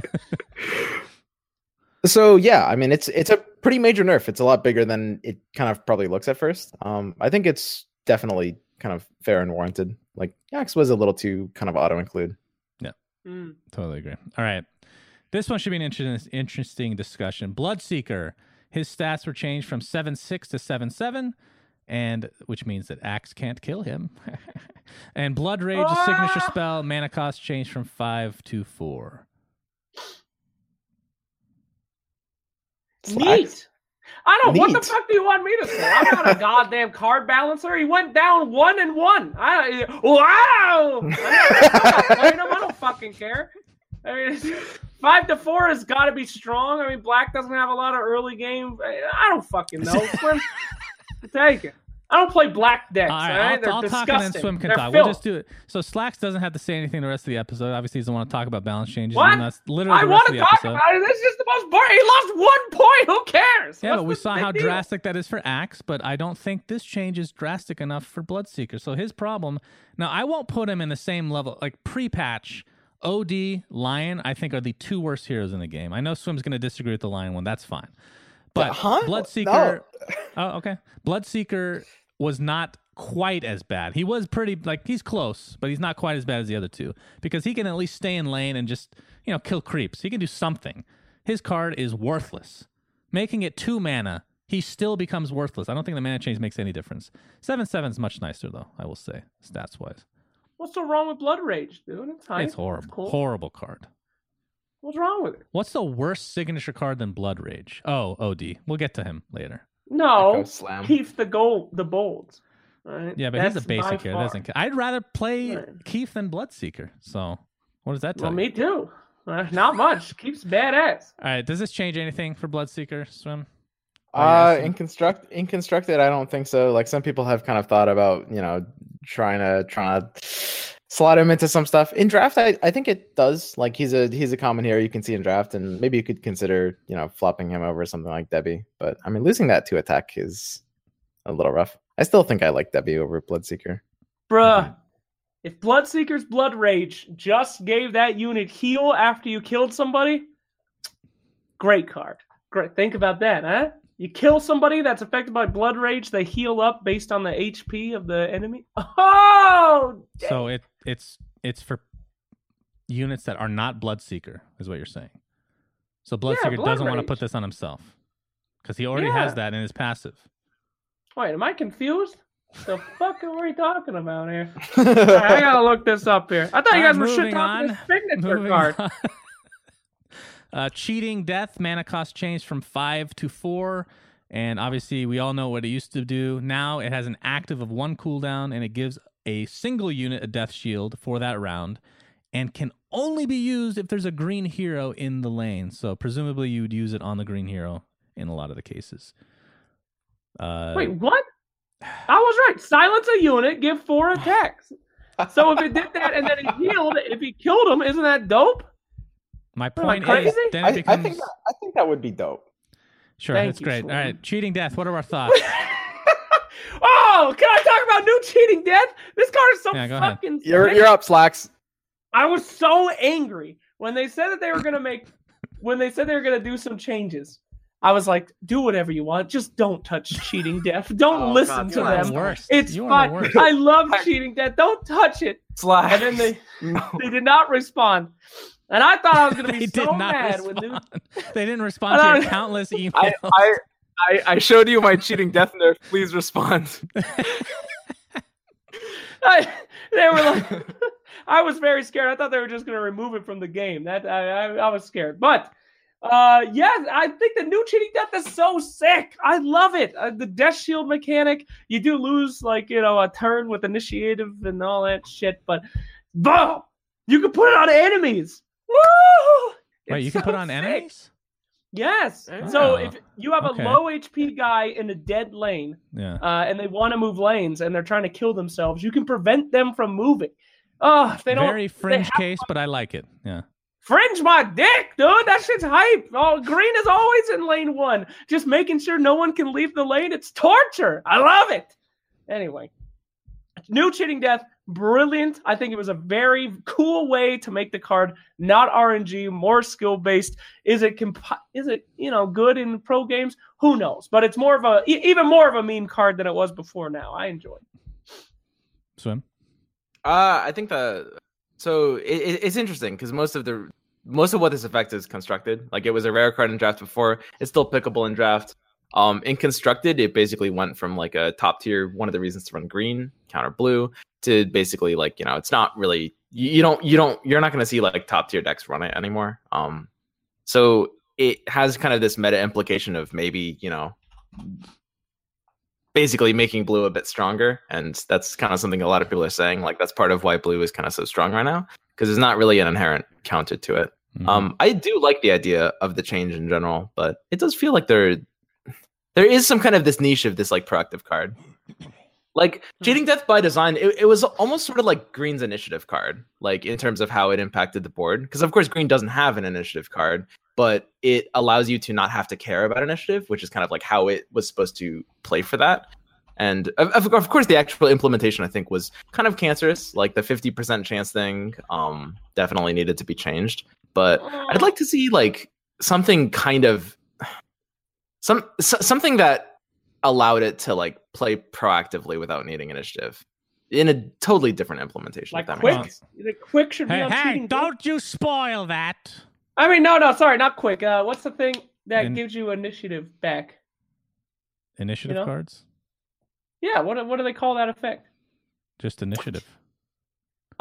So yeah, I mean it's a pretty major nerf. It's a lot bigger than it kind of probably looks at first. I think it's definitely kind of fair and warranted. Like Axe was a little too kind of auto include. Yeah, totally agree. All right, this one should be an interesting discussion. Bloodseeker, his stats were changed from 7-6 to 7-7, and which means that Axe can't kill him. And Blood Rage, a signature spell, mana cost changed from 5 to 4. Neat. I don't. What the fuck do you want me to say? I'm not a goddamn card balancer. He went down 1-1. Wow. I'm not playing him. I don't fucking care. I mean, 5 to 4 has got to be strong. I mean, Black doesn't have a lot of early game. I don't fucking know. Swim, take it. I don't play Black decks. All right, They're I'll talk disgusting. and then Swim can They're talk. filth. We'll just do it. So Slacks doesn't have to say anything the rest of the episode. Obviously, he doesn't want to talk about balance changes. What? And that's literally I the want rest of to the talk episode. about it. This is just the most boring. He lost 1 point. Who cares? Yeah, What's but we the saw big how deal? drastic that is for Axe, but I don't think this change is drastic enough for Bloodseeker. So his problem... Now, I won't put him in the same level. Like, pre-patch, OD, Lion, I think are the 2 worst heroes in the game. I know Swim's going to disagree with the Lion one. That's fine. But Bloodseeker... No. Oh, okay. Bloodseeker was not quite as bad. He was pretty, like, he's close, but he's not quite as bad as the other 2 because he can at least stay in lane and just, kill creeps. He can do something. His card is worthless. Making it 2 mana, he still becomes worthless. I don't think the mana change makes any difference. 7/7 is much nicer, though, I will say, stats-wise. What's so wrong with Blood Rage, dude? It's fine. It's horrible. It's cool. Horrible card. What's wrong with it? What's the worst signature card than Blood Rage? Oh, OD. We'll get to him later. No, Slam. Keith the Bold. Right? Yeah, but he's a basic hero. I'd rather play Keith than Bloodseeker. So What does that tell you? Me too. Not much. Keeps badass. All right. Does this change anything for Bloodseeker, Swim? In constructed, I don't think so. Like some people have kind of thought about, trying to slot him into some stuff. In draft, I think it does. Like he's a common hero you can see in draft, and maybe you could consider, flopping him over something like Debbie. But I mean, losing that 2 attack is a little rough. I still think I like Debbie over Bloodseeker. Bruh. If Bloodseeker's Blood Rage just gave that unit heal after you killed somebody, great card. Great. Think about that, huh? You kill somebody that's affected by Blood Rage, they heal up based on the HP of the enemy. Oh! Dang. So it's for units that are not Bloodseeker, is what you're saying. So Bloodseeker doesn't want to put this on himself because he already has that in his passive. Wait, am I confused? The fuck are we talking about here? I gotta look this up here. I thought you guys were shit talking his signature card. Cheating Death, mana cost changed from 5 to 4, and obviously we all know what it used to do. Now it has an active of 1 cooldown, and it gives a single unit a death shield for that round, and can only be used if there's a green hero in the lane. So presumably you would use it on the green hero in a lot of the cases. Wait, what? I was right. Silence a unit, give 4 attacks. So if it did that and then it healed, if he killed him, isn't that dope? My point is, then it becomes... I think that would be dope. Sure, that's great. All right, Cheating Death. What are our thoughts? Oh, can I talk about new Cheating Death? This card is so fucking. You're up, Slacks. I was so angry when they said that they were gonna do some changes. I was like, do whatever you want. Just don't touch Cheating Death. Don't listen to them. It's fine. I love Cheating Death. Don't touch it. Slack. And then they did not respond. And I thought I was going to be so mad when they didn't respond to your countless emails. I showed you my Cheating Death nerf. Please respond. They were like, I was very scared. I thought they were just going to remove it from the game. That I was scared. But yes, I think the new Cheating Death is so sick. I love it. The Death Shield mechanic, you do lose a turn with initiative and all that shit, but boom, you can put it on enemies. Woo! Wait, you can put on enemies? Yes. Oh, so if you have a low HP guy in a dead lane, and they want to move lanes and they're trying to kill themselves, you can prevent them from moving. Oh, they don't. Very fringe case, but I like it. Yeah. Fringe my dick, dude. That shit's hype. Oh, green is always in lane 1. Just making sure no one can leave the lane. It's torture. I love it. Anyway, new Cheating Death, brilliant. I think it was a very cool way to make the card not RNG, more skill based. Is it good in pro games? Who knows? But it's even more of a meme card than it was before. Now I enjoy it. Swim. I think it's interesting because most of what this effect is constructed, like it was a rare card in draft before, it's still pickable in draft. In constructed, it basically went from like a top tier, one of the reasons to run green, counter blue, to basically it's not really you're not going to see like top tier decks run it anymore. So it has kind of this meta implication of maybe basically making blue a bit stronger, and that's kind of something a lot of people are saying. Like that's part of why blue is kind of so strong right now, because there's not really an inherent counter to it. Mm-hmm. I do like the idea of the change in general, but it does feel like there is some kind of this niche of this like proactive card. Like Cheating Death by design, it was almost sort of like Green's initiative card, like in terms of how it impacted the board. Because of course Green doesn't have an initiative card, but it allows you to not have to care about initiative, which is kind of like how it was supposed to play for that. And of course the actual implementation I think was kind of cancerous. Like the 50% chance thing definitely needed to be changed. But I'd like to see like something kind of something that allowed it to like play proactively without needing initiative in a totally different implementation. Like quick, the quick should be on Hey, Cheating don't Death. you spoil that. I mean, no, sorry, not quick. What's the thing that gives you initiative back? Initiative cards? Yeah, what do they call that effect? Just initiative.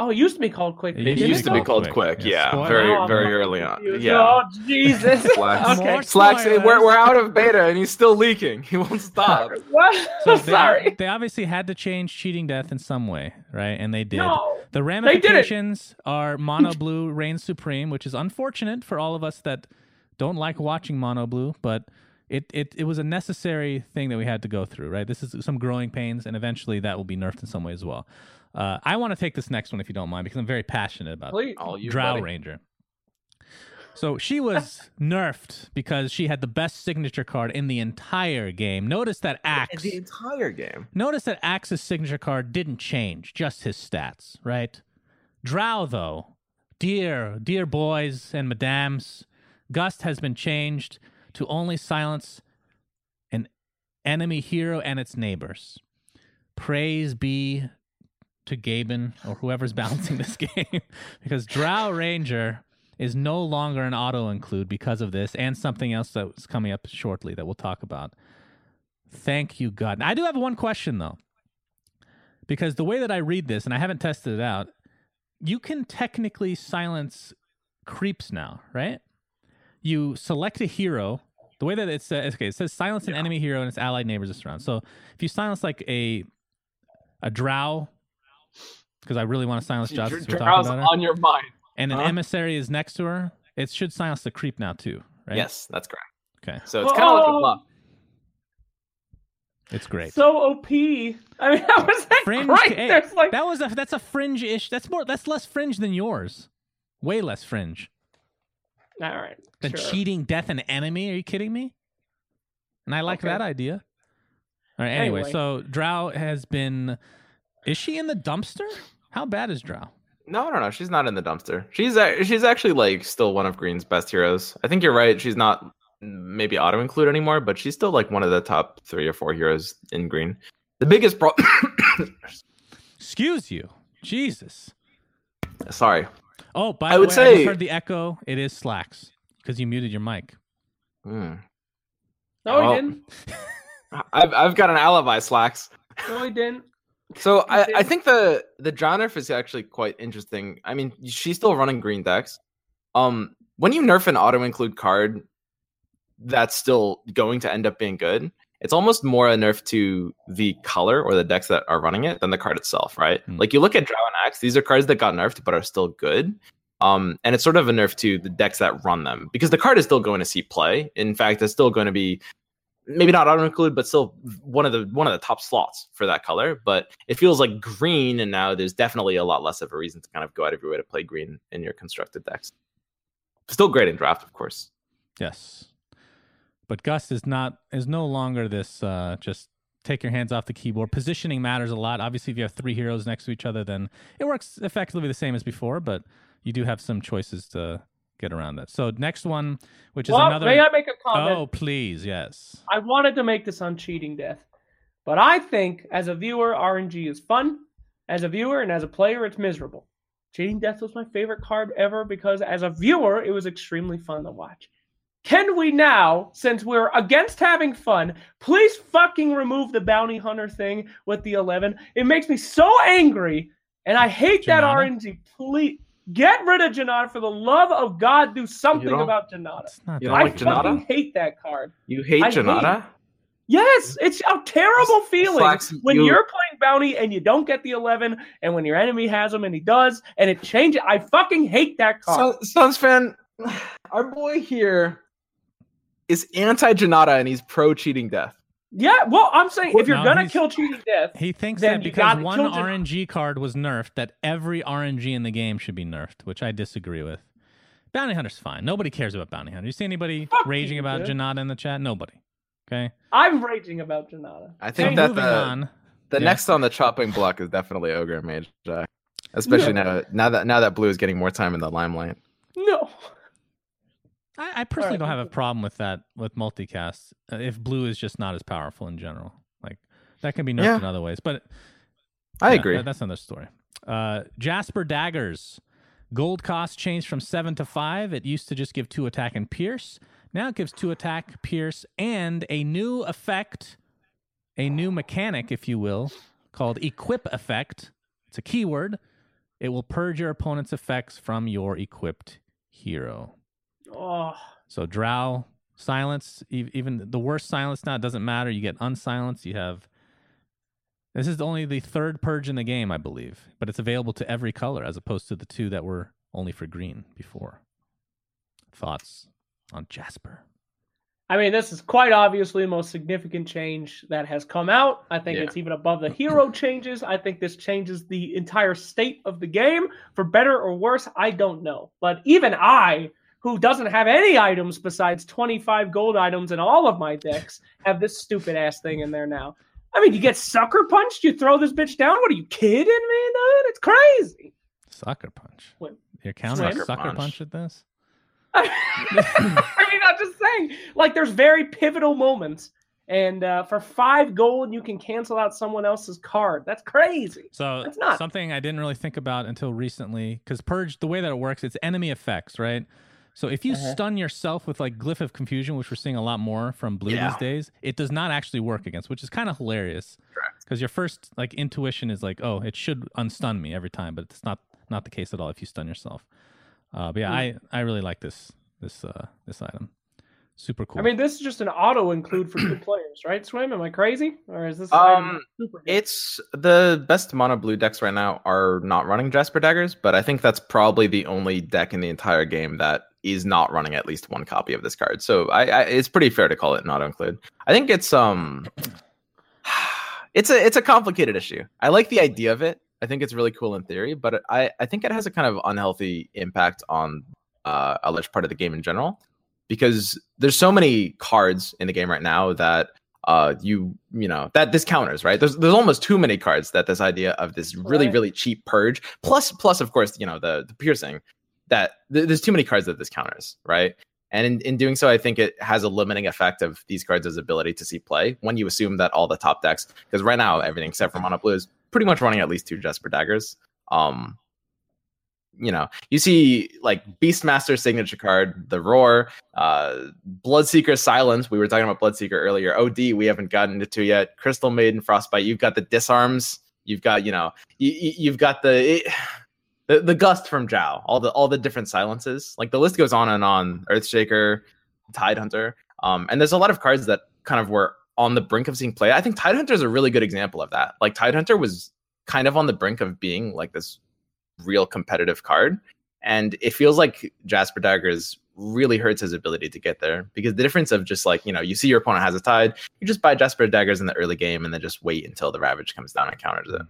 Oh, it used to be called Quick. It used to be called Quick. Yeah, very early on. Yeah. Oh Jesus! Slacks. Okay. Slacks. We're out of beta, and he's still leaking. He won't stop. What? So Sorry. They obviously had to change cheating death in some way, right? And they did. No, the ramifications are Mono Blue reigns supreme, which is unfortunate for all of us that don't like watching Mono Blue, but it was a necessary thing that we had to go through, right? This is some growing pains, and eventually that will be nerfed in some way as well. I want to take this next one if you don't mind, because I'm very passionate about Drow Ranger. So she was nerfed because she had the best signature card in the entire game. Notice that Axe... The entire game. Notice that Axe's signature card didn't change, just his stats, right? Drow, though, dear boys and madams, Gust has been changed to only silence an enemy hero and its neighbors. Praise be to Gaben or whoever's balancing this game, because Drow Ranger is no longer an auto-include because of this, and something else that's coming up shortly that we'll talk about. Thank you, God. I do have one question, though, because the way that I read this, and I haven't tested it out, you can technically silence creeps now, right? You select a hero. The way that it says, it says silence an enemy hero and its allied neighbors that surround. So if you silence like a drow, because I really want to silence Joss. Drow's on your mind. And an emissary is next to her, it should silence the creep now too, right? Yes, that's correct. Okay. So it's kind of like a buff. It's great. So OP. I mean, that was fringe. great. Hey, that's a fringe-ish. That's less fringe than yours. Way less fringe. All right. Than cheating death an enemy. Are you kidding me? And I like that idea. All right. Anyway, so Drow has been. Is she in the dumpster? How bad is Drow? No. She's not in the dumpster. She's actually like still one of Green's best heroes. I think you're right. She's not maybe auto include anymore, but she's still like one of the top 3 or 4 heroes in Green. The biggest problem. Excuse you, Jesus. Sorry. Oh, by the way, I just heard the echo. It is Slacks because you muted your mic. No, he didn't. I've got an alibi, Slacks. No, he didn't. So I think the Drow nerf is actually quite interesting. I mean, she's still running Green decks. When you nerf an auto-include card that's still going to end up being good, it's almost more a nerf to the color or the decks that are running it than the card itself, right? Like you look at Drow and Axe, these are cards that got nerfed but are still good. And it's sort of a nerf to the decks that run them, because the card is still going to see play. In fact, it's still going to be maybe not auto-include, but still one of the top slots for that color. But it feels like Green, and now there's definitely a lot less of a reason to kind of go out of your way to play Green in your constructed decks. Still great in draft, of course. Yes. But Gust is no longer this just take your hands off the keyboard. Positioning matters a lot. Obviously, if you have 3 heroes next to each other, then it works effectively the same as before, but you do have some choices to get around that. So next one, which is another... May I make a comment? Oh, please, yes. I wanted to make this on cheating death, but I think as a viewer, RNG is fun. As a viewer and as a player, it's miserable. Cheating death was my favorite card ever because as a viewer, it was extremely fun to watch. Can we now, since we're against having fun, please fucking remove the bounty hunter thing with the 11? It makes me so angry, and I hate that RNG. Please get rid of Janata. For the love of God, do something about Janata. You don't like Janata? I fucking hate that card. You hate Janata? Yes, it's a terrible feeling when you're playing bounty and you don't get the 11, and when your enemy has them and he does, and it changes. I fucking hate that card. Suns fan, our boy here is anti-Janata and he's pro-cheating death. Yeah, well, I'm saying if you're gonna kill cheating death, he thinks that because one RNG card was nerfed, that every RNG in the game should be nerfed, which I disagree with. Bounty Hunter's fine. Nobody cares about Bounty Hunter. You see anybody raging about Janata in the chat? Nobody. Okay. I'm raging about Janata. I think that the next on the chopping block is definitely Ogre and Mage Jack, especially now that Blue is getting more time in the limelight. No. I personally don't have a problem with that with multicast if Blue is just not as powerful in general. Like that can be nerfed in other ways, but I agree. That's another story. Jasper Daggers. Gold cost changed from 7 to 5. It used to just give 2 attack and pierce. Now it gives 2 attack, pierce, and a new effect, a new mechanic, if you will, called Equip Effect. It's a keyword. It will purge your opponent's effects from your equipped hero. Oh. So Drow, silence, even the worst silence now, it doesn't matter. You get unsilence. You have... This is only the third purge in the game, I believe. But it's available to every color as opposed to the 2 that were only for green before. Thoughts on Jasper? I mean, this is quite obviously the most significant change that has come out. I think it's even above the hero changes. I think this changes the entire state of the game. For better or worse, I don't know. But even I, who doesn't have any items besides 25 gold items in all of my decks, have this stupid-ass thing in there now. I mean, you get sucker punched? You throw this bitch down? What are you kidding me, dude? It's crazy. Sucker punch? What? You're counting a sucker punch at this? I mean, I'm just saying, like, there's very pivotal moments, and for 5 gold, you can cancel out someone else's card. That's crazy. So that's not something I didn't really think about until recently, because Purge, the way that it works, it's enemy effects, right? So if you stun yourself with like Glyph of Confusion, which we're seeing a lot more from Blue these days, it does not actually work against, which is kind of hilarious. Because your first like intuition is like, oh, it should unstun me every time, but it's not the case at all if you stun yourself. But yeah, I really like this item. Super cool. I mean, this is just an auto include for good players, right? Swim, am I crazy, or is this? It's the best mono blue decks right now are not running Jasper Daggers, but I think that's probably the only deck in the entire game that is not running at least one copy of this card. So it's pretty fair to call it an auto include. I think it's it's a complicated issue. I like the idea of it. I think it's really cool in theory, but I think it has a kind of unhealthy impact on a large part of the game in general, because there's so many cards in the game right now that you know that this counters, right? There's almost too many cards that this idea of this really cheap purge plus of course, you know, the piercing, that there's too many cards that this counters, right? And in doing so, I think it has a limiting effect of these cards' ability to see play when you assume that all the top decks, because right now everything except for mono blue is pretty much running at least 2 Jasper Daggers. You know, you see like Beastmaster signature card, the Roar, Bloodseeker Silence. We were talking about Bloodseeker earlier. OD, we haven't gotten into yet. Crystal Maiden, Frostbite. You've got the Disarms. You've got, you know, you've got the Gust from Zhao. All the different silences. Like the list goes on and on. Earthshaker, Tidehunter, and there's a lot of cards that kind of were on the brink of seeing play. I think Tidehunter is a really good example of that. Like Tidehunter was kind of on the brink of being like this real competitive card, and it feels like Jasper Daggers really hurts his ability to get there, because the difference of just like, you know, you see your opponent has a Tide, you just buy Jasper Daggers in the early game and then just wait until the Ravage comes down and counters it.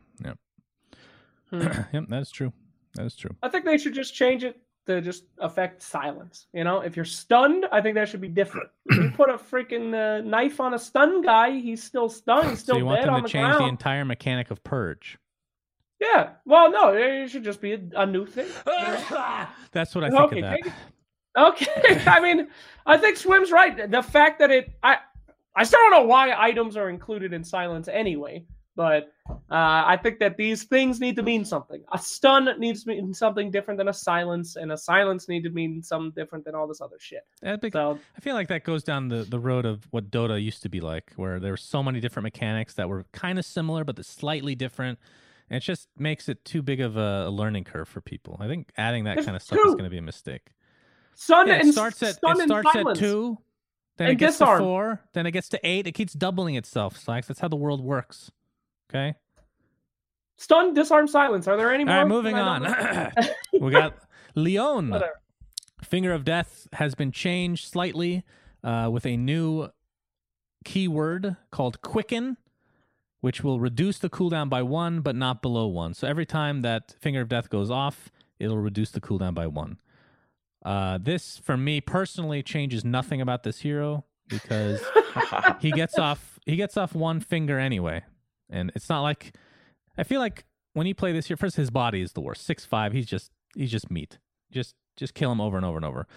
Yep, that's true. That is true. I think they should just change it to just affect silence. You know, if you're stunned, I think that should be different. If you put a freaking knife on a stun guy, he's still stunned, he's still so you want dead them on to the change ground. the entire mechanic of Purge? Yeah. Well, no, it should just be a new thing. That's what I think of that. Okay. I mean, I think Swim's right. The fact that I still don't know why items are included in silence anyway, but I think that these things need to mean something. A stun needs to mean something different than a silence, and a silence need to mean something different than all this other shit. I feel like that goes down the road of what Dota used to be like, where there were so many different mechanics that were kind of similar, but slightly different. And it just makes it too big of a learning curve for people. I think adding that kind of stuff is going to be a mistake. It starts at 2, then it gets to 4, then it gets to 8. It keeps doubling itself, Slacks. That's how the world works. Okay? Stun, disarm, silence. Are there any more? All right, moving on. We got Leon. Finger of Death has been changed slightly with a new keyword called Quicken, which will reduce the cooldown by 1, but not below 1. So every time that Finger of Death goes off, it'll reduce the cooldown by 1. This, for me personally, changes nothing about this hero, because he gets off 1 finger anyway. And it's not like, I feel like when you play this hero, first his body is the worst. 6'5", he's just meat. Just kill him over and over and over.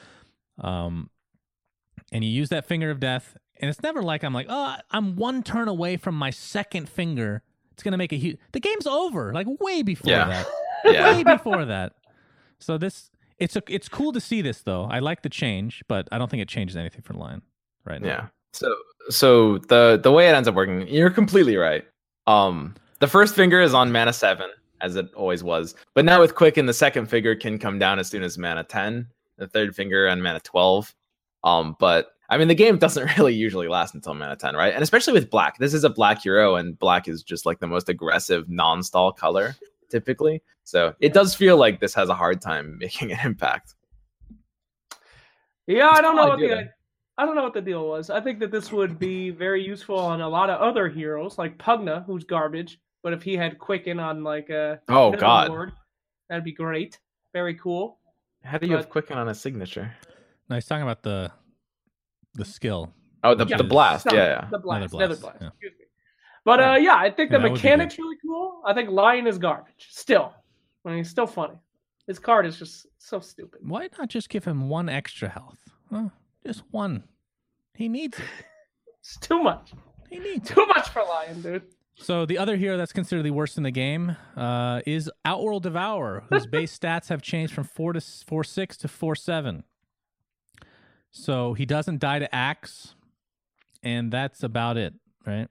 And you use that Finger of Death, and it's never like I'm like, oh, I'm 1 turn away from my second finger. It's going to make a huge... The game's over, like way before that. Way before that. So it's cool to see this, though. I like the change, but I don't think it changes anything for Lion right now. Yeah. So the way it ends up working, you're completely right. The first finger is on mana 7. as it always was. But now with Quicken, the second finger can come down as soon as mana 10, the third finger on mana 12. But I mean, the game doesn't really usually last until mana 10, right? And especially with black. This is a black hero, and black is just like the most aggressive non-stall color, typically. So it does feel like this has a hard time making an impact. Yeah, I don't know what the deal was. I think that this would be very useful on a lot of other heroes, like Pugna, who's garbage. But if he had Quicken on like a board, that'd be great. Very cool. How do you have Quicken on a signature? No, he's talking about the skill. Oh, the blast. Yeah. The blast. Nether Blast. Yeah. Excuse me. But I think the mechanic's really cool. I think Lion is garbage. Still. I mean, he's still funny. His card is just so stupid. Why not just give him 1 extra health? Huh? Just 1. He needs it. It's too much. He needs too much for Lion, dude. So the other hero that's considered the worst in the game is Outworld Devourer, whose base stats have changed from 4/6 to 4/7. So he doesn't die to axe, and that's about it, right?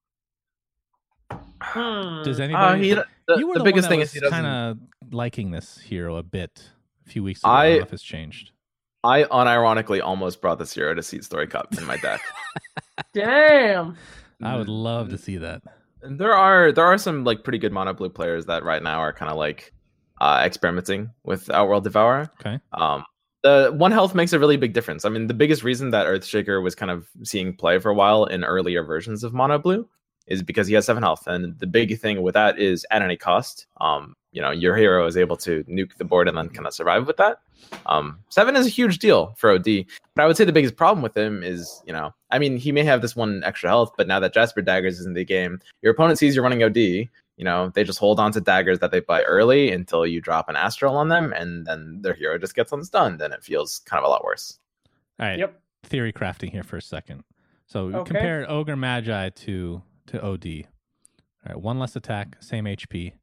Does anybody? You were the biggest thing is he kind of liking this hero a bit a few weeks ago. I don't know if it's changed. I unironically almost brought this hero to Seed Story Cup in my deck. Damn. I would love to see that. And there are some like pretty good mono blue players that right now are kind of like experimenting with Outworld Devourer. Okay. The 1 health makes a really big difference. I mean, the biggest reason that Earthshaker was kind of seeing play for a while in earlier versions of mono blue is because he has 7 health, and the big thing with that is at any cost, your hero is able to nuke the board and then kind of survive with that. 7 is a huge deal for OD, but I would say the biggest problem with him is, he may have this 1 extra health, but now that Jasper Daggers is in the game, your opponent sees you're running OD, they just hold on to daggers that they buy early until you drop an Astral on them, and then their hero just gets unstunned, and it feels kind of a lot worse. All right. Yep. Theory crafting here for a second. So compare Ogre Magi to OD. All right, 1 less attack, same HP.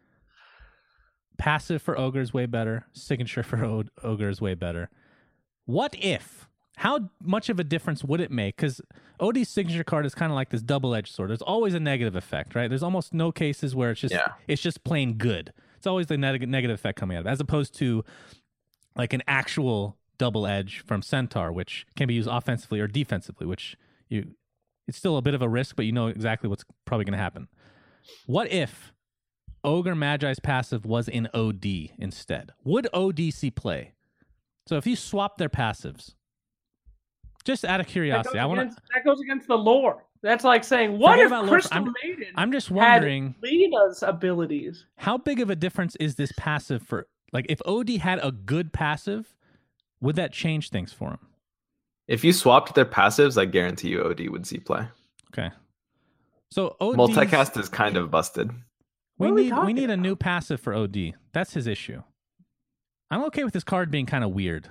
Passive for Ogre is way better. Signature for Ogre is way better. What if? How much of a difference would it make? Because OD's signature card is kind of like this double-edged sword. There's always a negative effect, right? There's almost no cases where it's just plain good. It's always the negative effect coming out of it, as opposed to like an actual double edge from Centaur, which can be used offensively or defensively, which it's still a bit of a risk, but you know exactly what's probably going to happen. What if Ogre Magi's passive was in OD instead? Would OD see play? So if you swap their passives, just out of curiosity, that goes against the lore. That's like saying, what if Crystal Maiden I'm just wondering, had Lena's abilities? How big of a difference is this passive for, like, if OD had a good passive, would that change things for him? If you swapped their passives, I guarantee you OD would see play. Okay. So OD multicast is kind of busted. We need a new passive for OD. That's his issue. I'm okay with this card being kind of weird,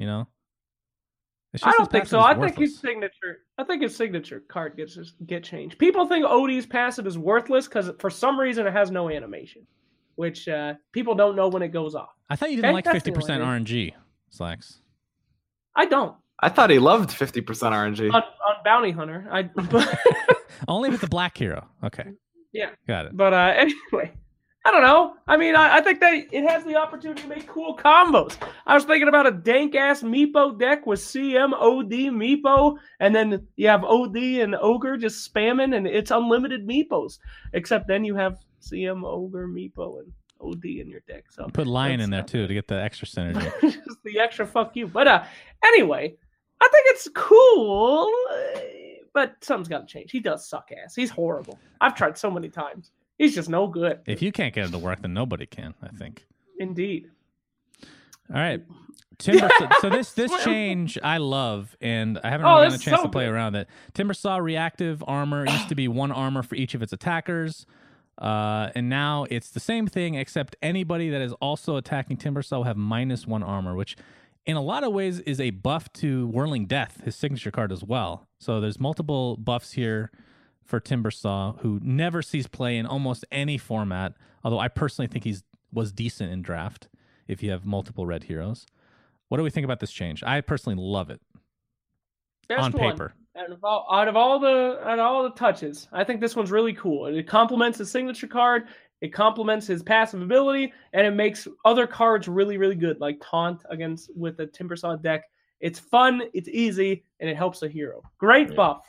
I don't think so. I think his signature card get changed. People think OD's passive is worthless because for some reason it has no animation, which people don't know when it goes off. I thought you didn't like 50% RNG, Slacks. I don't. I thought he loved 50% RNG on Bounty Hunter. Only with the black hero. Okay. Yeah. Got it. But anyway. I don't know. I mean, I think that it has the opportunity to make cool combos. I was thinking about a dank-ass Meepo deck with CM, OD, Meepo, and then you have OD and Ogre just spamming, and it's unlimited Meepos. Except then you have CM, Ogre, Meepo, and OD in your deck. So put Lion in there, too, to get the extra synergy. Just the extra fuck you. But anyway, I think it's cool, but something's got to change. He does suck ass. He's horrible. I've tried so many times. He's just no good. If you can't get it to work, then nobody can, I think. Indeed. All right. Timber, so this change I love, and I haven't really gotten a chance to play around it. Timbersaw reactive armor used to be 1 armor for each of its attackers. And now it's the same thing, except anybody that is also attacking Timbersaw will have -1 armor, which in a lot of ways is a buff to Whirling Death, his signature card as well. So there's multiple buffs here for Timbersaw, who never sees play in almost any format, although I personally think was decent in draft if you have multiple red heroes. What do we think about this change? I personally love it. On paper. Out of all the touches, I think this one's really cool. It complements the signature card. It complements his passive ability, and it makes other cards really, really good, like Taunt with the Timbersaw deck. It's fun, it's easy, and it helps a hero. Great buff.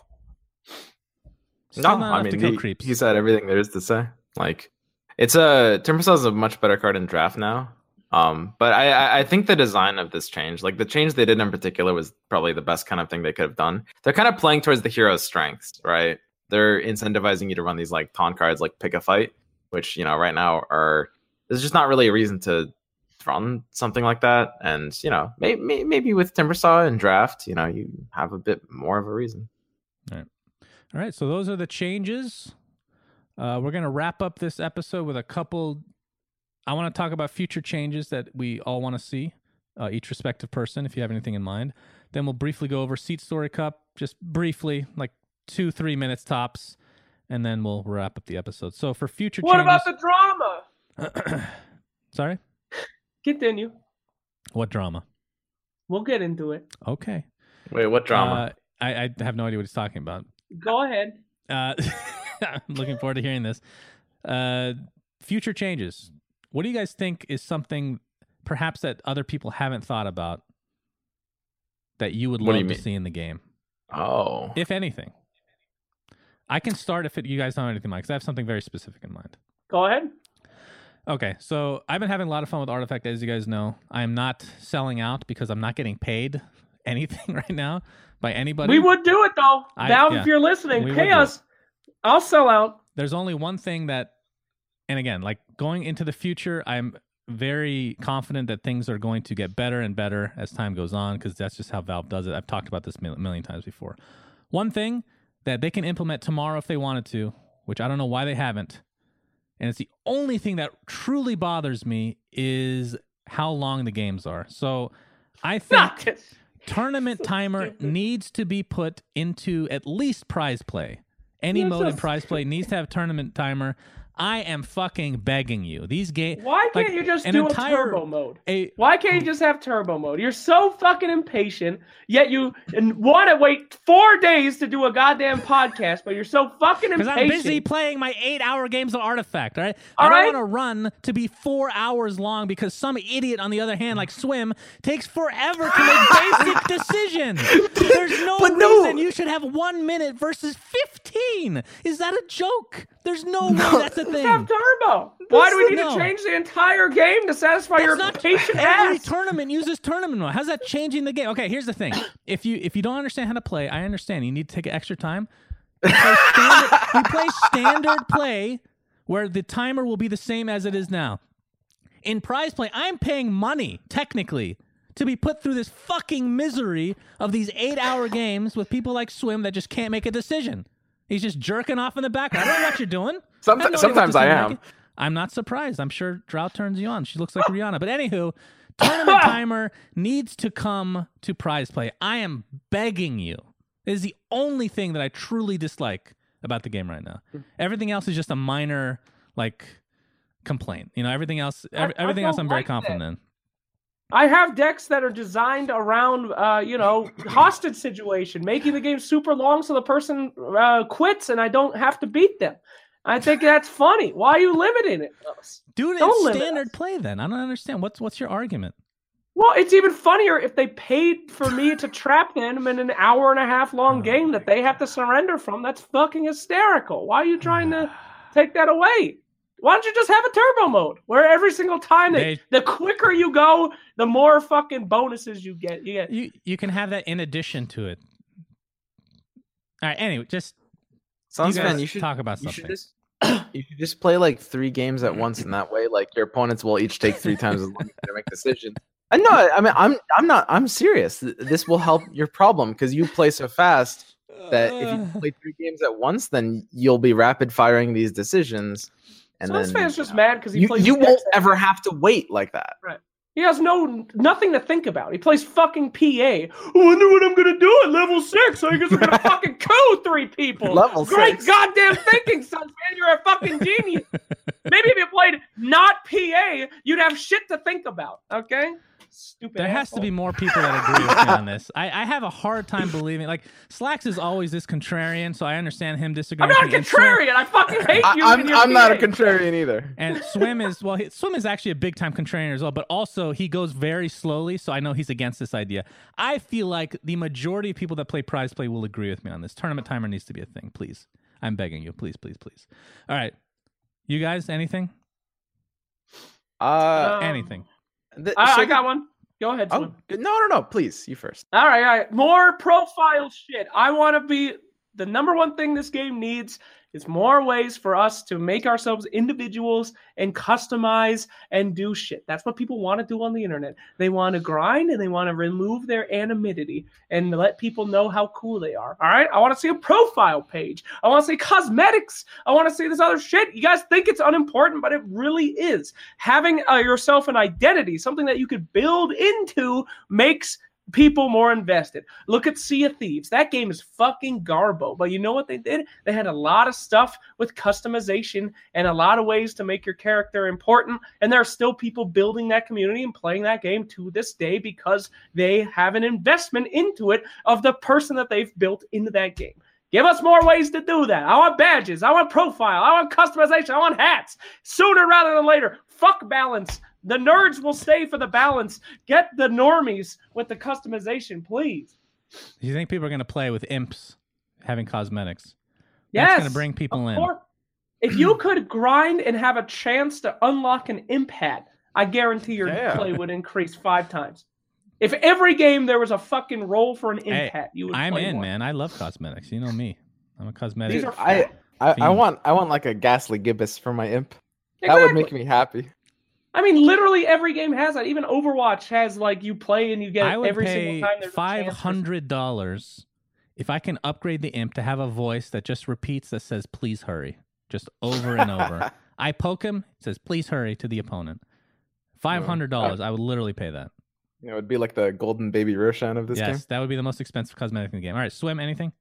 He said everything there is to say. Like, Timbersaw is a much better card in draft now. But I think the design of this change, like the change they did in particular, was probably the best kind of thing they could have done. They're kind of playing towards the hero's strengths, right? They're incentivizing you to run these like taunt cards like Pick a Fight, which, right now there's just not really a reason to run something like that. And, maybe with Timbersaw and draft, you have a bit more of a reason. All right. So those are the changes. We're going to wrap up this episode with a couple. I want to talk about future changes that we all want to see, each respective person, if you have anything in mind. Then we'll briefly go over Seat Story Cup, just briefly, like 2-3 minutes tops, and then we'll wrap up the episode. So for future changes... What about the drama? Sorry? Continue. What drama? We'll get into it. Okay. Wait, what drama? I have no idea what he's talking about. Go ahead. I'm looking forward to hearing this. Future changes. What do you guys think is something perhaps that other people haven't thought about that you would love to see in the game? Oh. If anything. I can start if you guys don't have anything in mind, because I have something very specific in mind. Go ahead. Okay, so I've been having a lot of fun with Artifact, as you guys know. I am not selling out because I'm not getting paid anything right now by anybody. We would do it, though. If you're listening, pay us. I'll sell out. There's only one thing that, and again, like going into the future, I'm very confident that things are going to get better and better as time goes on, because that's just how Valve does it. I've talked about this a million times before. One thing that they can implement tomorrow if they wanted to, which I don't know why they haven't, and it's the only thing that truly bothers me, is how long the games are. So I think tournament timer needs to be put into at least prize play. Any mode in prize play needs to have tournament timer. I am fucking begging you. These games. Why can't you just do a turbo mode? Why can't you just have turbo mode? You're so fucking impatient, yet you want to wait 4 days to do a goddamn podcast, but you're so fucking impatient. Because I'm busy playing my 8-hour games of Artifact, all right? I don't want to run to be 4 hours long because some idiot, on the other hand, like Swim, takes forever to make basic decisions. There's no reason you should have 1 minute versus 15. Is that a joke? There's no way that's a thing. Let's have turbo. Why do we need to change the entire game to satisfy your patient ass? Every tournament uses tournament mode. How's that changing the game? Okay, here's the thing. If you don't understand how to play, I understand. You need to take extra time. You play standard play where the timer will be the same as it is now. In prize play, I'm paying money, technically, to be put through this fucking misery of these 8-hour games with people like Swim that just can't make a decision. He's just jerking off in the background. I don't know what you're doing. Sometimes I am. I'm not surprised. I'm sure Drought turns you on. She looks like Rihanna. But anywho, tournament timer needs to come to prize play. I am begging you. It is the only thing that I truly dislike about the game right now. Everything else is just a minor, complaint. Everything else I'm very confident in. I have decks that are designed around, hostage situation, making the game super long so the person quits and I don't have to beat them. I think that's funny. Why are you limiting it? Do it in standard play then. I don't understand. What's your argument? Well, it's even funnier if they paid for me to trap them in an hour-and-a-half long game that they have to surrender from. That's fucking hysterical. Why are you trying to take that away? Why don't you just have a turbo mode where every single time the quicker you go, the more fucking bonuses you get. You can have that in addition to it. All right. Anyway, just you should talk about something. You should just play 3 games at once, and that way, your opponents will each take 3 times as long to make decisions. And no, I mean, I'm serious. This will help your problem because you play so fast that if you play 3 games at once, then you'll be rapid firing these decisions. And so this fan's just mad because you won't ever have to wait like that. Right. He has nothing to think about. He plays fucking PA. I wonder what I'm gonna do at level 6. I guess I'm gonna fucking coup 3 people. Level 6. Great goddamn thinking, son, man. You're a fucking genius. Maybe if you played not PA, you'd have shit to think about. Okay. Stupid. There has to be more people that agree with me on this. I have a hard time believing. Like Slacks is always this contrarian, so I understand him disagreeing. I'm not a contrarian. I fucking hate you. I'm not a contrarian either. And Swim is Swim is actually a big time contrarian as well, but also he goes very slowly, so I know he's against this idea. I feel like the majority of people that play Prize Play will agree with me on this. Tournament timer needs to be a thing, please. I'm begging you, please, please, please. All right, you guys, anything? Anything? I got one. Go ahead, Swim. No. Please, you first. All right. More profile shit. I want to be the number one thing this game needs is more ways for us to make ourselves individuals and customize and do shit. That's what people want to do on the internet. They want to grind and they want to remove their anonymity and let people know how cool they are. All right? I want to see a profile page. I want to see cosmetics. I want to see this other shit. You guys think it's unimportant, but it really is. Having yourself an identity, something that you could build into, makes people more invested. Look at Sea of Thieves. That game is fucking garbo. But you know what they did? They had a lot of stuff with customization and a lot of ways to make your character important. And there are still people building that community and playing that game to this day because they have an investment into it of the person that they've built into that game. Give us more ways to do that. I want badges. I want profile. I want customization. I want hats. Sooner rather than later. Fuck balance. The nerds will stay for the balance. Get the normies with the customization, please. Do you think people are going to play with imps having cosmetics? Yes. That's going to bring people in. If you could grind and have a chance to unlock an imp hat, I guarantee your play would increase 5 times. If every game there was a fucking role for an imp hat, you would play I'm in, more. man. I love cosmetics. You know me. I'm a cosmetic. I want like a ghastly gibbous for my imp. Exactly. That would make me happy. I mean, literally every game has that. Even Overwatch has, like, you play and you get it every single time. There's $500 if I can upgrade the imp to have a voice that just repeats that says, please hurry, just over and over. I poke him, it says, please hurry to the opponent. $500, I would literally pay that. It would be like the golden baby Roshan of this game. Yes, that would be the most expensive cosmetic in the game. All right, Swim, anything?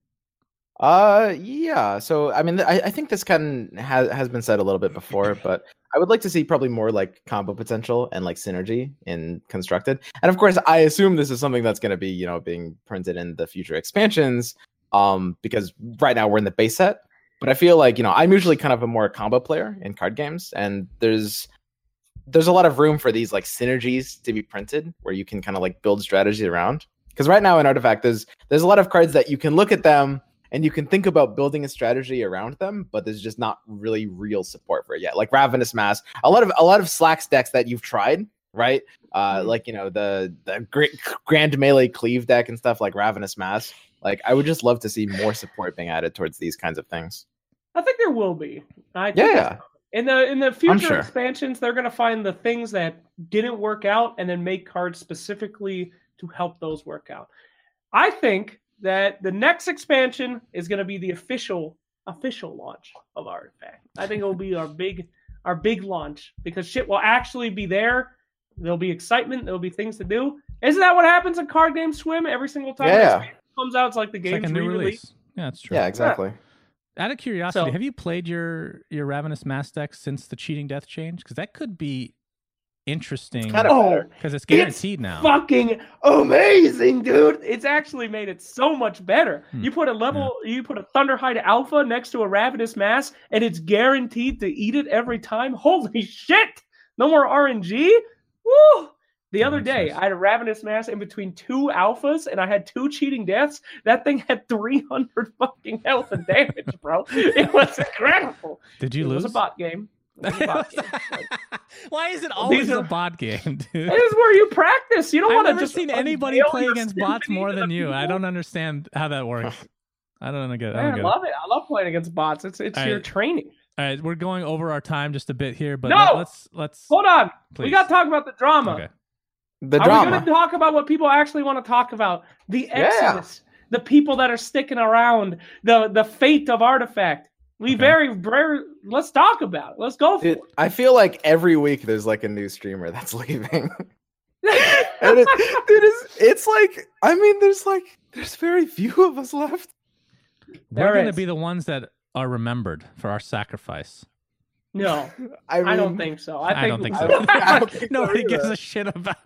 Yeah. So, I mean, I think this kind of has been said a little bit before, but I would like to see probably more like combo potential and like synergy in Constructed. And of course, I assume this is something that's going to be, being printed in the future expansions. Because right now we're in the base set, but I feel like, I'm usually kind of a more combo player in card games, and there's a lot of room for these like synergies to be printed where you can kind of like build strategy around. Because right now in Artifact, there's a lot of cards that you can look at them and you can think about building a strategy around them, but there's just not really real support for it yet. Like Ravenous Mass, a lot of Slacks decks that you've tried, right? Like the great Grand Melee Cleave deck and stuff like Ravenous Mass. Like I would just love to see more support being added towards these kinds of things. I think there will be. In the future expansions, they're going to find the things that didn't work out and then make cards specifically to help those work out. I think that the next expansion is going to be the official launch of Artifact. I think it will be our big launch because shit will actually be there. There'll be excitement. There'll be things to do. Isn't that what happens in card games, Swim? Every single time it comes out, it's like the game's re-release. Yeah, that's true. Yeah, exactly. Out of curiosity, have you played your Ravenous Mass deck since the Cheating Death change? Because that could be interesting. Because it's guaranteed now. Fucking amazing, dude! It's actually made it so much better. You put a Thunderhide Alpha next to a Ravenous Mass, and it's guaranteed to eat it every time. Holy shit! No more RNG. Woo! The other day, I had a Ravenous Mass in between 2 alphas, and I had 2 Cheating Deaths. That thing had 300 fucking health and damage, bro. It was incredible. Did you lose? It was a bot game. Why is it always a bot game, dude? It is where you practice. You don't want to just. I've never seen anybody play against bots more than you. I don't understand how that works. I don't get it. I love it. I love playing against bots. It's your training. All right, we're going over our time just a bit here, but let's hold on. Please. We got to talk about the drama. Okay. Are we going to talk about what people actually want to talk about? The Exodus, the people that are sticking around, the fate of Artifact. Let's talk about it. Let's go for it. I feel like every week there's like a new streamer that's leaving. And it's like, I mean, there's very few of us left. We're going to be the ones that are remembered for our sacrifice. No, I don't think so. I don't think so. Nobody gives a shit about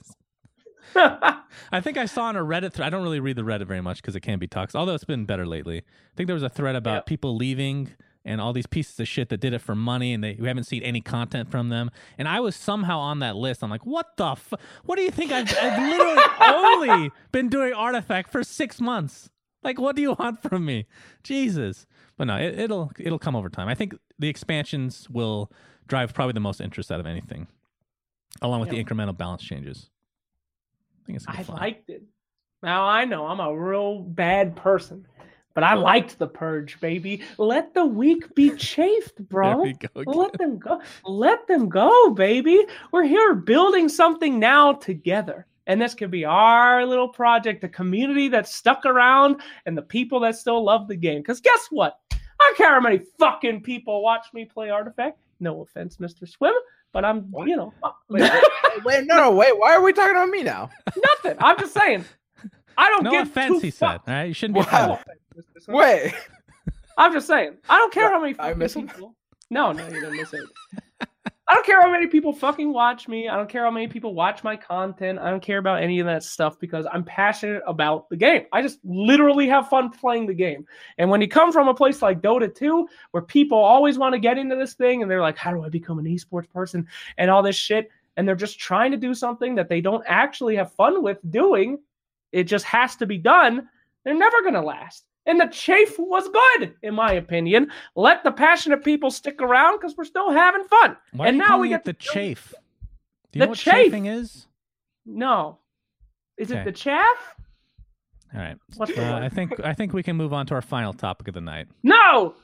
us. I think I saw on a Reddit thread. I don't really read the Reddit very much because it can be toxic, although it's been better lately. I think there was a thread about people leaving and all these pieces of shit that did it for money, and we haven't seen any content from them. And I was somehow on that list. I'm like, what the what do you think? I've literally only been doing Artifact for 6 months. Like, what do you want from me? Jesus. But no, it'll come over time. I think the expansions will drive probably the most interest out of anything, along with the incremental balance changes. I think it's gonna be fun. Liked it. Now I know I'm a real bad person, but I liked the Purge, baby. Let the weak be chafed, bro. Let them go. Let them go, baby. We're here building something now together. And this could be our little project, the community that's stuck around and the people that still love the game. Because guess what? I don't care how many fucking people watch me play Artifact. No offense, Mr. Swim, but I'm, Wait, no. Wait, why are we talking about me now? Nothing. I'm just saying. I don't give offense, he said. All right? You shouldn't be offended. Wait. I'm just saying. I don't care how many people. No, you didn't miss it. I don't care how many people fucking watch me. I don't care how many people watch my content. I don't care about any of that stuff because I'm passionate about the game. I just literally have fun playing the game. And when you come from a place like Dota 2, where people always want to get into this thing and they're like, how do I become an esports person and all this shit? And they're just trying to do something that they don't actually have fun with doing. It just has to be done. They're never going to last. And the chafe was good, in my opinion. Let the passionate people stick around because we're still having fun. Why and now we get the chafe. Do you know what chafing is? No. Is it the chaff? All right. I think we can move on to our final topic of the night. No.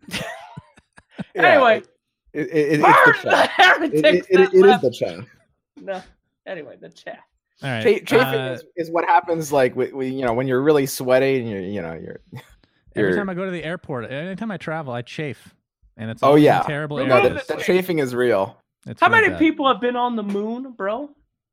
Anyway, it's the chaff. It is the chaff. No. Anyway, the chaff. All right. Chafing is what happens like when you're really sweaty and you're every time I go to the airport, anytime I travel, I chafe, and it's terrible. No, the chafing is real. How many people have been on the moon, bro?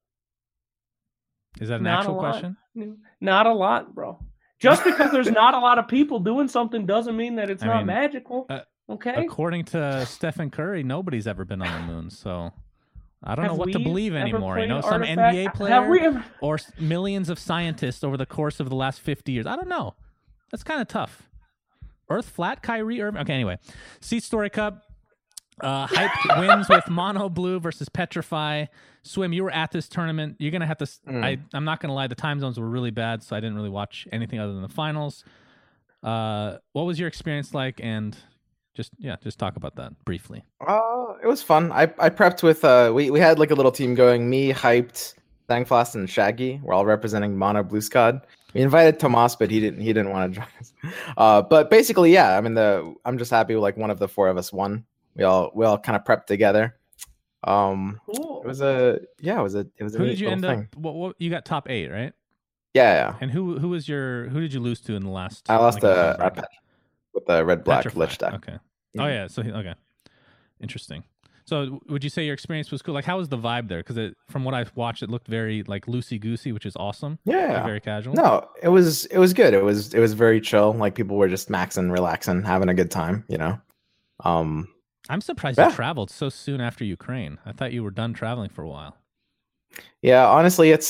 Is that an actual question? Not a lot, bro. Just because there's not a lot of people doing something doesn't mean that it's not magical. Okay. According to Stephen Curry, nobody's ever been on the moon, so. I don't know what to believe anymore. Some NBA player or millions of scientists over the course of the last 50 years. I don't know. That's kind of tough. Earth flat, Kyrie Irving. Okay, anyway. Seat Story Cup. Hype wins with Mono Blue versus Petrify. Swim, you were at this tournament. You're going to have to... I'm not going to lie. The time zones were really bad, so I didn't really watch anything other than the finals. What was your experience like? And... Just talk about that briefly. It was fun. I prepped with we had like a little team going. Me, Hyped, Thangflast, and Shaggy. We're all representing Mono Blue Squad. We invited Tomas, but he didn't want to join us. But basically, yeah. I mean, I'm just happy like one of the four of us won. We all kind of prepped together. Cool. It was a Who did you end up? What you got top 8, right? Yeah. And who did you lose to in the last? I lost with the red black Lich deck. Okay. Oh yeah. So okay. Interesting. So would you say your experience was cool? Like, how was the vibe there? Because from what I've watched, it looked very like loosey goosey, which is awesome. Yeah. Like, very casual. No, it was good. It was very chill. Like people were just maxing, relaxing, having a good time. I'm surprised you traveled so soon after Ukraine. I thought you were done traveling for a while. Yeah, honestly, it's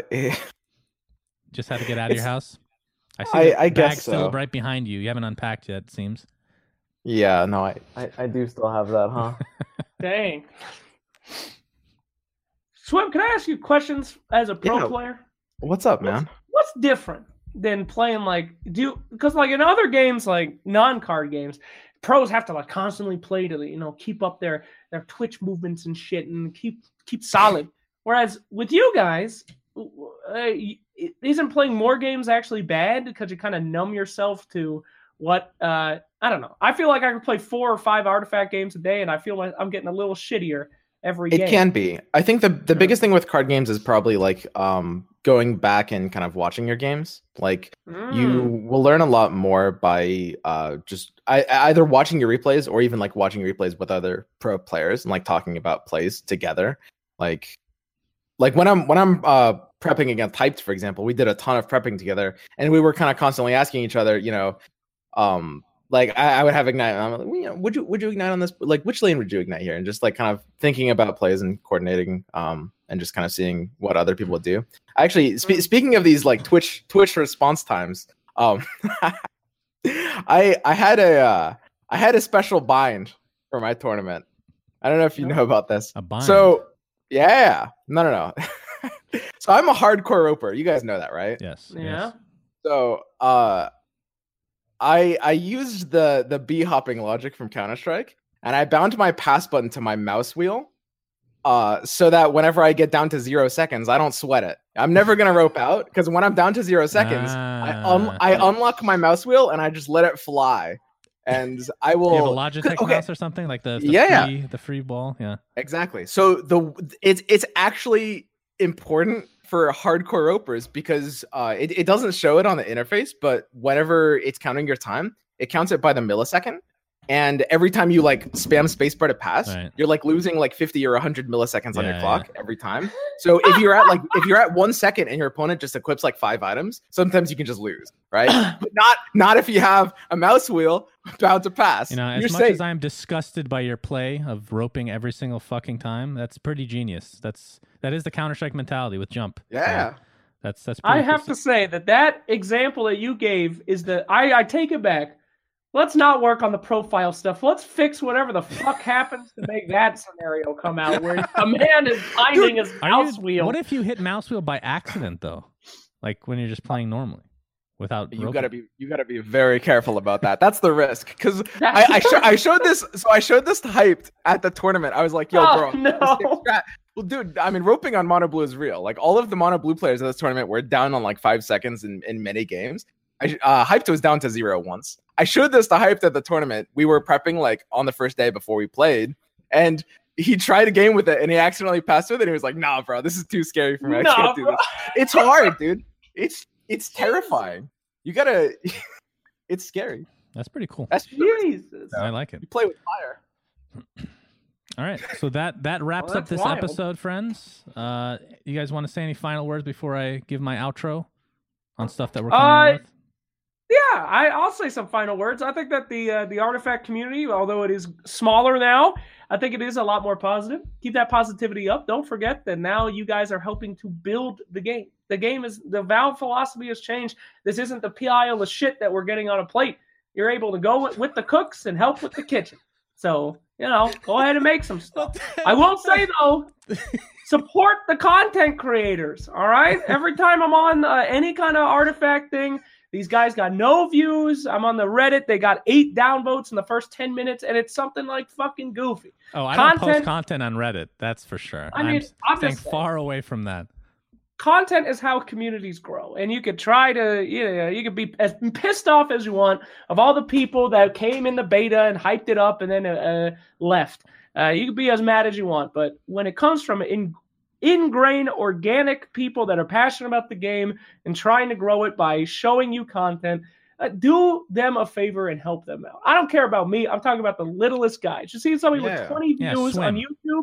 just had to get out of your house. I see the guess so. Still right behind you. You haven't unpacked yet, it seems. Yeah, no, I do still have that, huh? Dang. Swim, can I ask you questions as a pro player? What's up, man? What's different than playing because like in other games, like non-card games, pros have to like constantly play to keep up their twitch movements and shit and keep solid. Whereas with you guys, isn't playing more games actually bad because you kind of numb yourself to what I don't know. I feel like I could play 4 or 5 Artifact games a day, and I feel like I'm getting a little shittier every game. It can be. I think the biggest thing with card games is probably like going back and kind of watching your games. Like you will learn a lot more by just either watching your replays or even like watching replays with other pro players and like talking about plays together. Like when I'm prepping against Hyped, for example, we did a ton of prepping together, and we were kind of constantly asking each other, like I would have Ignite, and I'm like, well, would you Ignite on this? Like, which lane would you Ignite here? And just like kind of thinking about plays and coordinating, and just kind of seeing what other people would do. Actually, speaking of these like Twitch response times, I had a special bind for my tournament. I don't know if you know about this. A bind. So yeah, no. So I'm a hardcore roper. You guys know that, right? Yes. Yeah. Yes. So I used the bee hopping logic from Counter-Strike, and I bound my pass button to my mouse wheel, so that whenever I get down to 0 seconds, I don't sweat it. I'm never gonna rope out because when I'm down to 0 seconds, I unlock my mouse wheel and I just let it fly, and I will. You have a Logitech mouse or something like the free ball, yeah. Exactly. So it's actually important for hardcore ropers because it doesn't show it on the interface, but whenever it's counting your time, it counts it by the millisecond. And every time you like spam spacebar to pass, you're like losing like 50 or 100 milliseconds on your clock every time. So if you're at 1 second and your opponent just equips like 5 items, sometimes you can just lose, right? But not if you have a mouse wheel bound to pass. You know, as much as I'm disgusted by your play of roping every single fucking time, that's pretty genius. That is the Counter-Strike mentality with jump. Yeah. So that's pretty I have to say that example that you gave is I take it back. Let's not work on the profile stuff. Let's fix whatever the fuck happens to make that scenario come out where a man is binding his mouse wheel. What if you hit mouse wheel by accident though? Like when you're just playing normally without you gotta be very careful about that. That's the risk. Because I showed this hyped at the tournament. I was like, yo, bro. No. Well, dude, I mean, roping on mono blue is real. Like all of the mono blue players at this tournament were down on like 5 seconds in many games. Hyped was down to 0 once. I showed this to Hyped at the tournament. We were prepping like on the first day before we played, and he tried a game with it, and he accidentally passed with it. And he was like, "Nah, bro, this is too scary for me. I can't do this. It's hard, dude. It's terrifying. You gotta. It's scary. That's pretty cool. That's Jesus. I like it. You play with fire." All right, so that wraps up this episode, friends. You guys want to say any final words before I give my outro on stuff that we're coming out with? Yeah, I'll say some final words. I think that the Artifact community, although it is smaller now, I think it is a lot more positive. Keep that positivity up. Don't forget that now you guys are helping to build the game. The Valve philosophy has changed. This isn't the pile of shit that we're getting on a plate. You're able to go with the cooks and help with the kitchen. So, go ahead and make some stuff. I will say, though, support the content creators, all right? Every time I'm on any kind of Artifact thing, these guys got no views. I'm on the Reddit. They got 8 downvotes in the first 10 minutes, and it's something like fucking goofy. Oh, I don't post content on Reddit. That's for sure. I'm staying far away from that. Content is how communities grow, and you could try to, you could be as pissed off as you want of all the people that came in the beta and hyped it up and then left. You could be as mad as you want, but when it comes from ingrained organic people that are passionate about the game and trying to grow it by showing you content, do them a favor and help them out. I don't care about me. I'm talking about the littlest guys. You see somebody with 20 views on YouTube.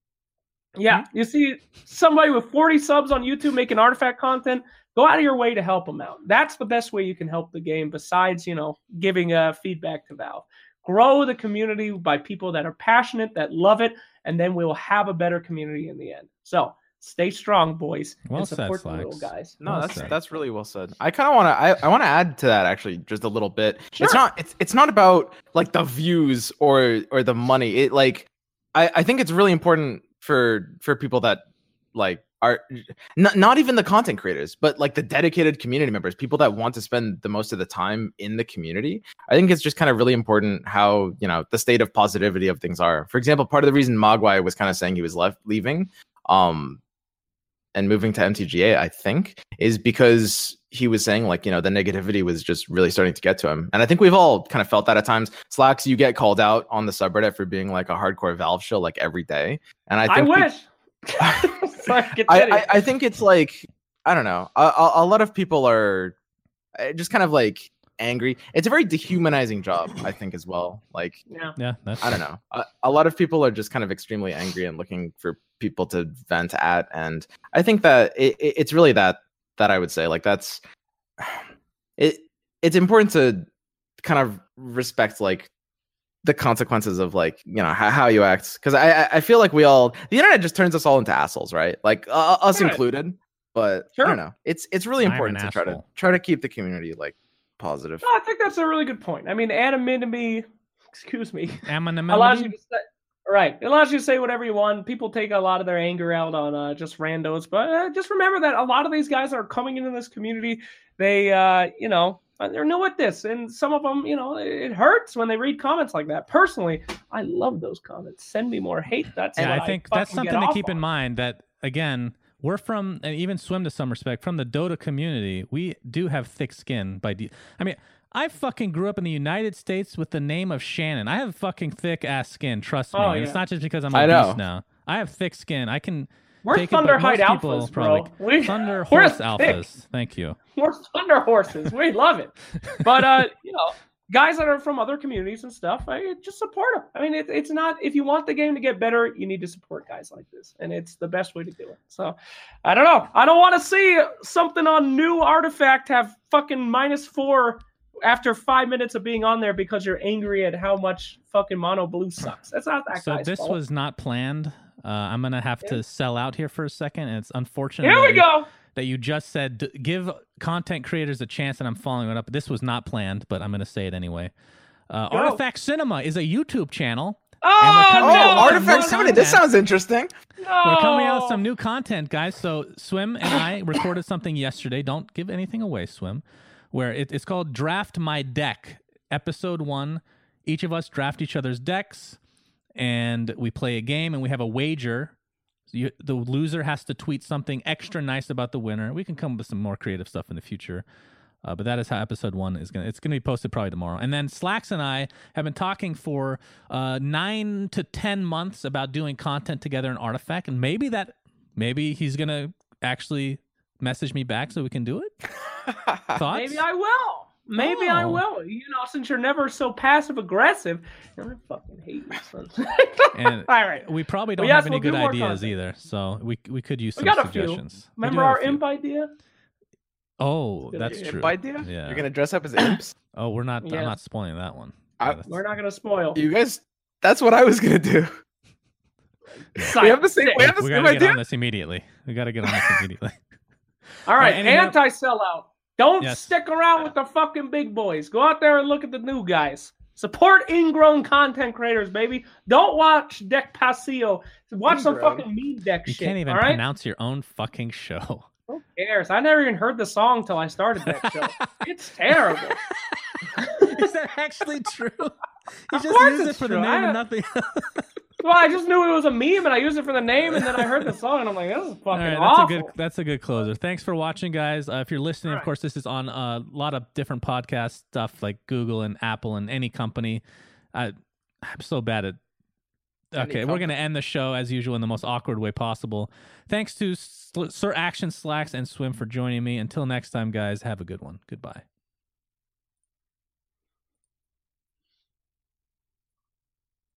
Yeah, you see somebody with 40 subs on YouTube making Artifact content, go out of your way to help them out. That's the best way you can help the game besides, giving feedback to Valve. Grow the community by people that are passionate, that love it, and then we'll have a better community in the end. So stay strong, boys, and support the little guys. No, that's really well said. I kind of want to add to that actually just a little bit. Sure. It's not about like the views or the money. It like I think it's really important for people that like are not even the content creators, but like the dedicated community members, people that want to spend the most of the time in the community. I think it's just kind of really important how, the state of positivity of things are. For example, part of the reason Mogwai was kind of saying he was leaving and moving to MTGA, I think, is because he was saying like, the negativity was just really starting to get to him. And I think we've all kind of felt that at times. Slacks, you get called out on the subreddit for being like a hardcore Valve shill like every day. And I wish. I think it's like, I don't know. A lot of people are just kind of like angry. It's a very dehumanizing job, I think, as well. Like, yeah, I don't know. A lot of people are just kind of extremely angry and looking for people to vent at. And I think that it's really that I would say like that's it. It's important to kind of respect like the consequences of like, you know, how you act. Because I feel like the internet just turns us all into assholes, right? Like us included. But I don't know. It's really important to try to keep the community like positive. No, I think that's a really good point. I mean, anonymity, anonymity allows you to say, right. It allows you to say whatever you want. People take a lot of their anger out on just randos, but just remember that a lot of these guys are coming into this community. They, you know, they're new at this, and some of them, you know, it hurts when they read comments like that. Personally, I love those comments. Send me more hate. I think that's something to keep in mind. That again, we're from, and even Swim to some respect, from the Dota community. We do have thick skin. I mean, I fucking grew up in the United States with the name of Shannon. I have fucking thick ass skin. Trust me. Yeah. It's not just because I'm obese now. I have thick skin. I can. We're Thunderhide Alphas, bro. Thunder Horse Alphas. Thank you. We're Thunder Horses. We love it. But you know, guys that are from other communities and stuff, just support them. I mean, it's not, if you want the game to get better, you need to support guys like this, and it's the best way to do it. So, I don't know. I don't want to see something on new Artifact have fucking -4 after 5 minutes of being on there because you're angry at how much fucking Mono Blue sucks. That's not that guy's fault. So this was not planned. I'm going to have to sell out here for a second, and it's unfortunate. Here we go. That you just said, give content creators a chance, and I'm following it up. This was not planned, but I'm going to say it anyway. Artifact Cinema is a YouTube channel. Artifact Cinema. This sounds interesting. No. We're coming out with some new content, guys. So Swim and I recorded something yesterday. Don't give anything away, Swim. Where it's called Draft My Deck, Episode 1. Each of us draft each other's decks, and we play a game, and we have a wager. The loser has to tweet something extra nice about the winner. We can come up with some more creative stuff in the future. But that is how Episode 1 is going to... It's going to be posted probably tomorrow. And then Slacks and I have been talking for 9 to 10 months about doing content together in Artifact, and maybe he's going to actually message me back so we can do it. Thoughts? Maybe I will. I will. You know, since you're never so passive aggressive, I fucking hate you, son. And all right, we probably don't have any good ideas either, so we could use some suggestions. Remember our imp idea? Oh, that's true. Imp idea? Yeah. You're gonna dress up as imps? Oh, we're not. I'm not spoiling that one. We're not gonna spoil. You guys. That's what I was gonna do. We have the same. We have the same idea. Get on this immediately. We got to get on this immediately. All right, anti-sellout. Don't stick around with the fucking big boys. Go out there and look at the new guys. Support ingrown content creators, baby. Don't watch Deck Paseo. Watch some fucking meme deck shit. You can't even pronounce your own fucking show. Who cares? I never even heard the song till I started that show. It's terrible. Is that actually true? You just use it for the name and nothing else. Well, I just knew it was a meme, and I used it for the name, and then I heard the song, and I'm like, this is fucking awful. That's a good closer. Thanks for watching, guys. If you're listening, of course, this is on a lot of different podcast stuff like Google and Apple and any company. I'm so bad at... Okay, we're going to end the show, as usual, in the most awkward way possible. Thanks to Sir Action, Slacks, and Swim for joining me. Until next time, guys, have a good one. Goodbye.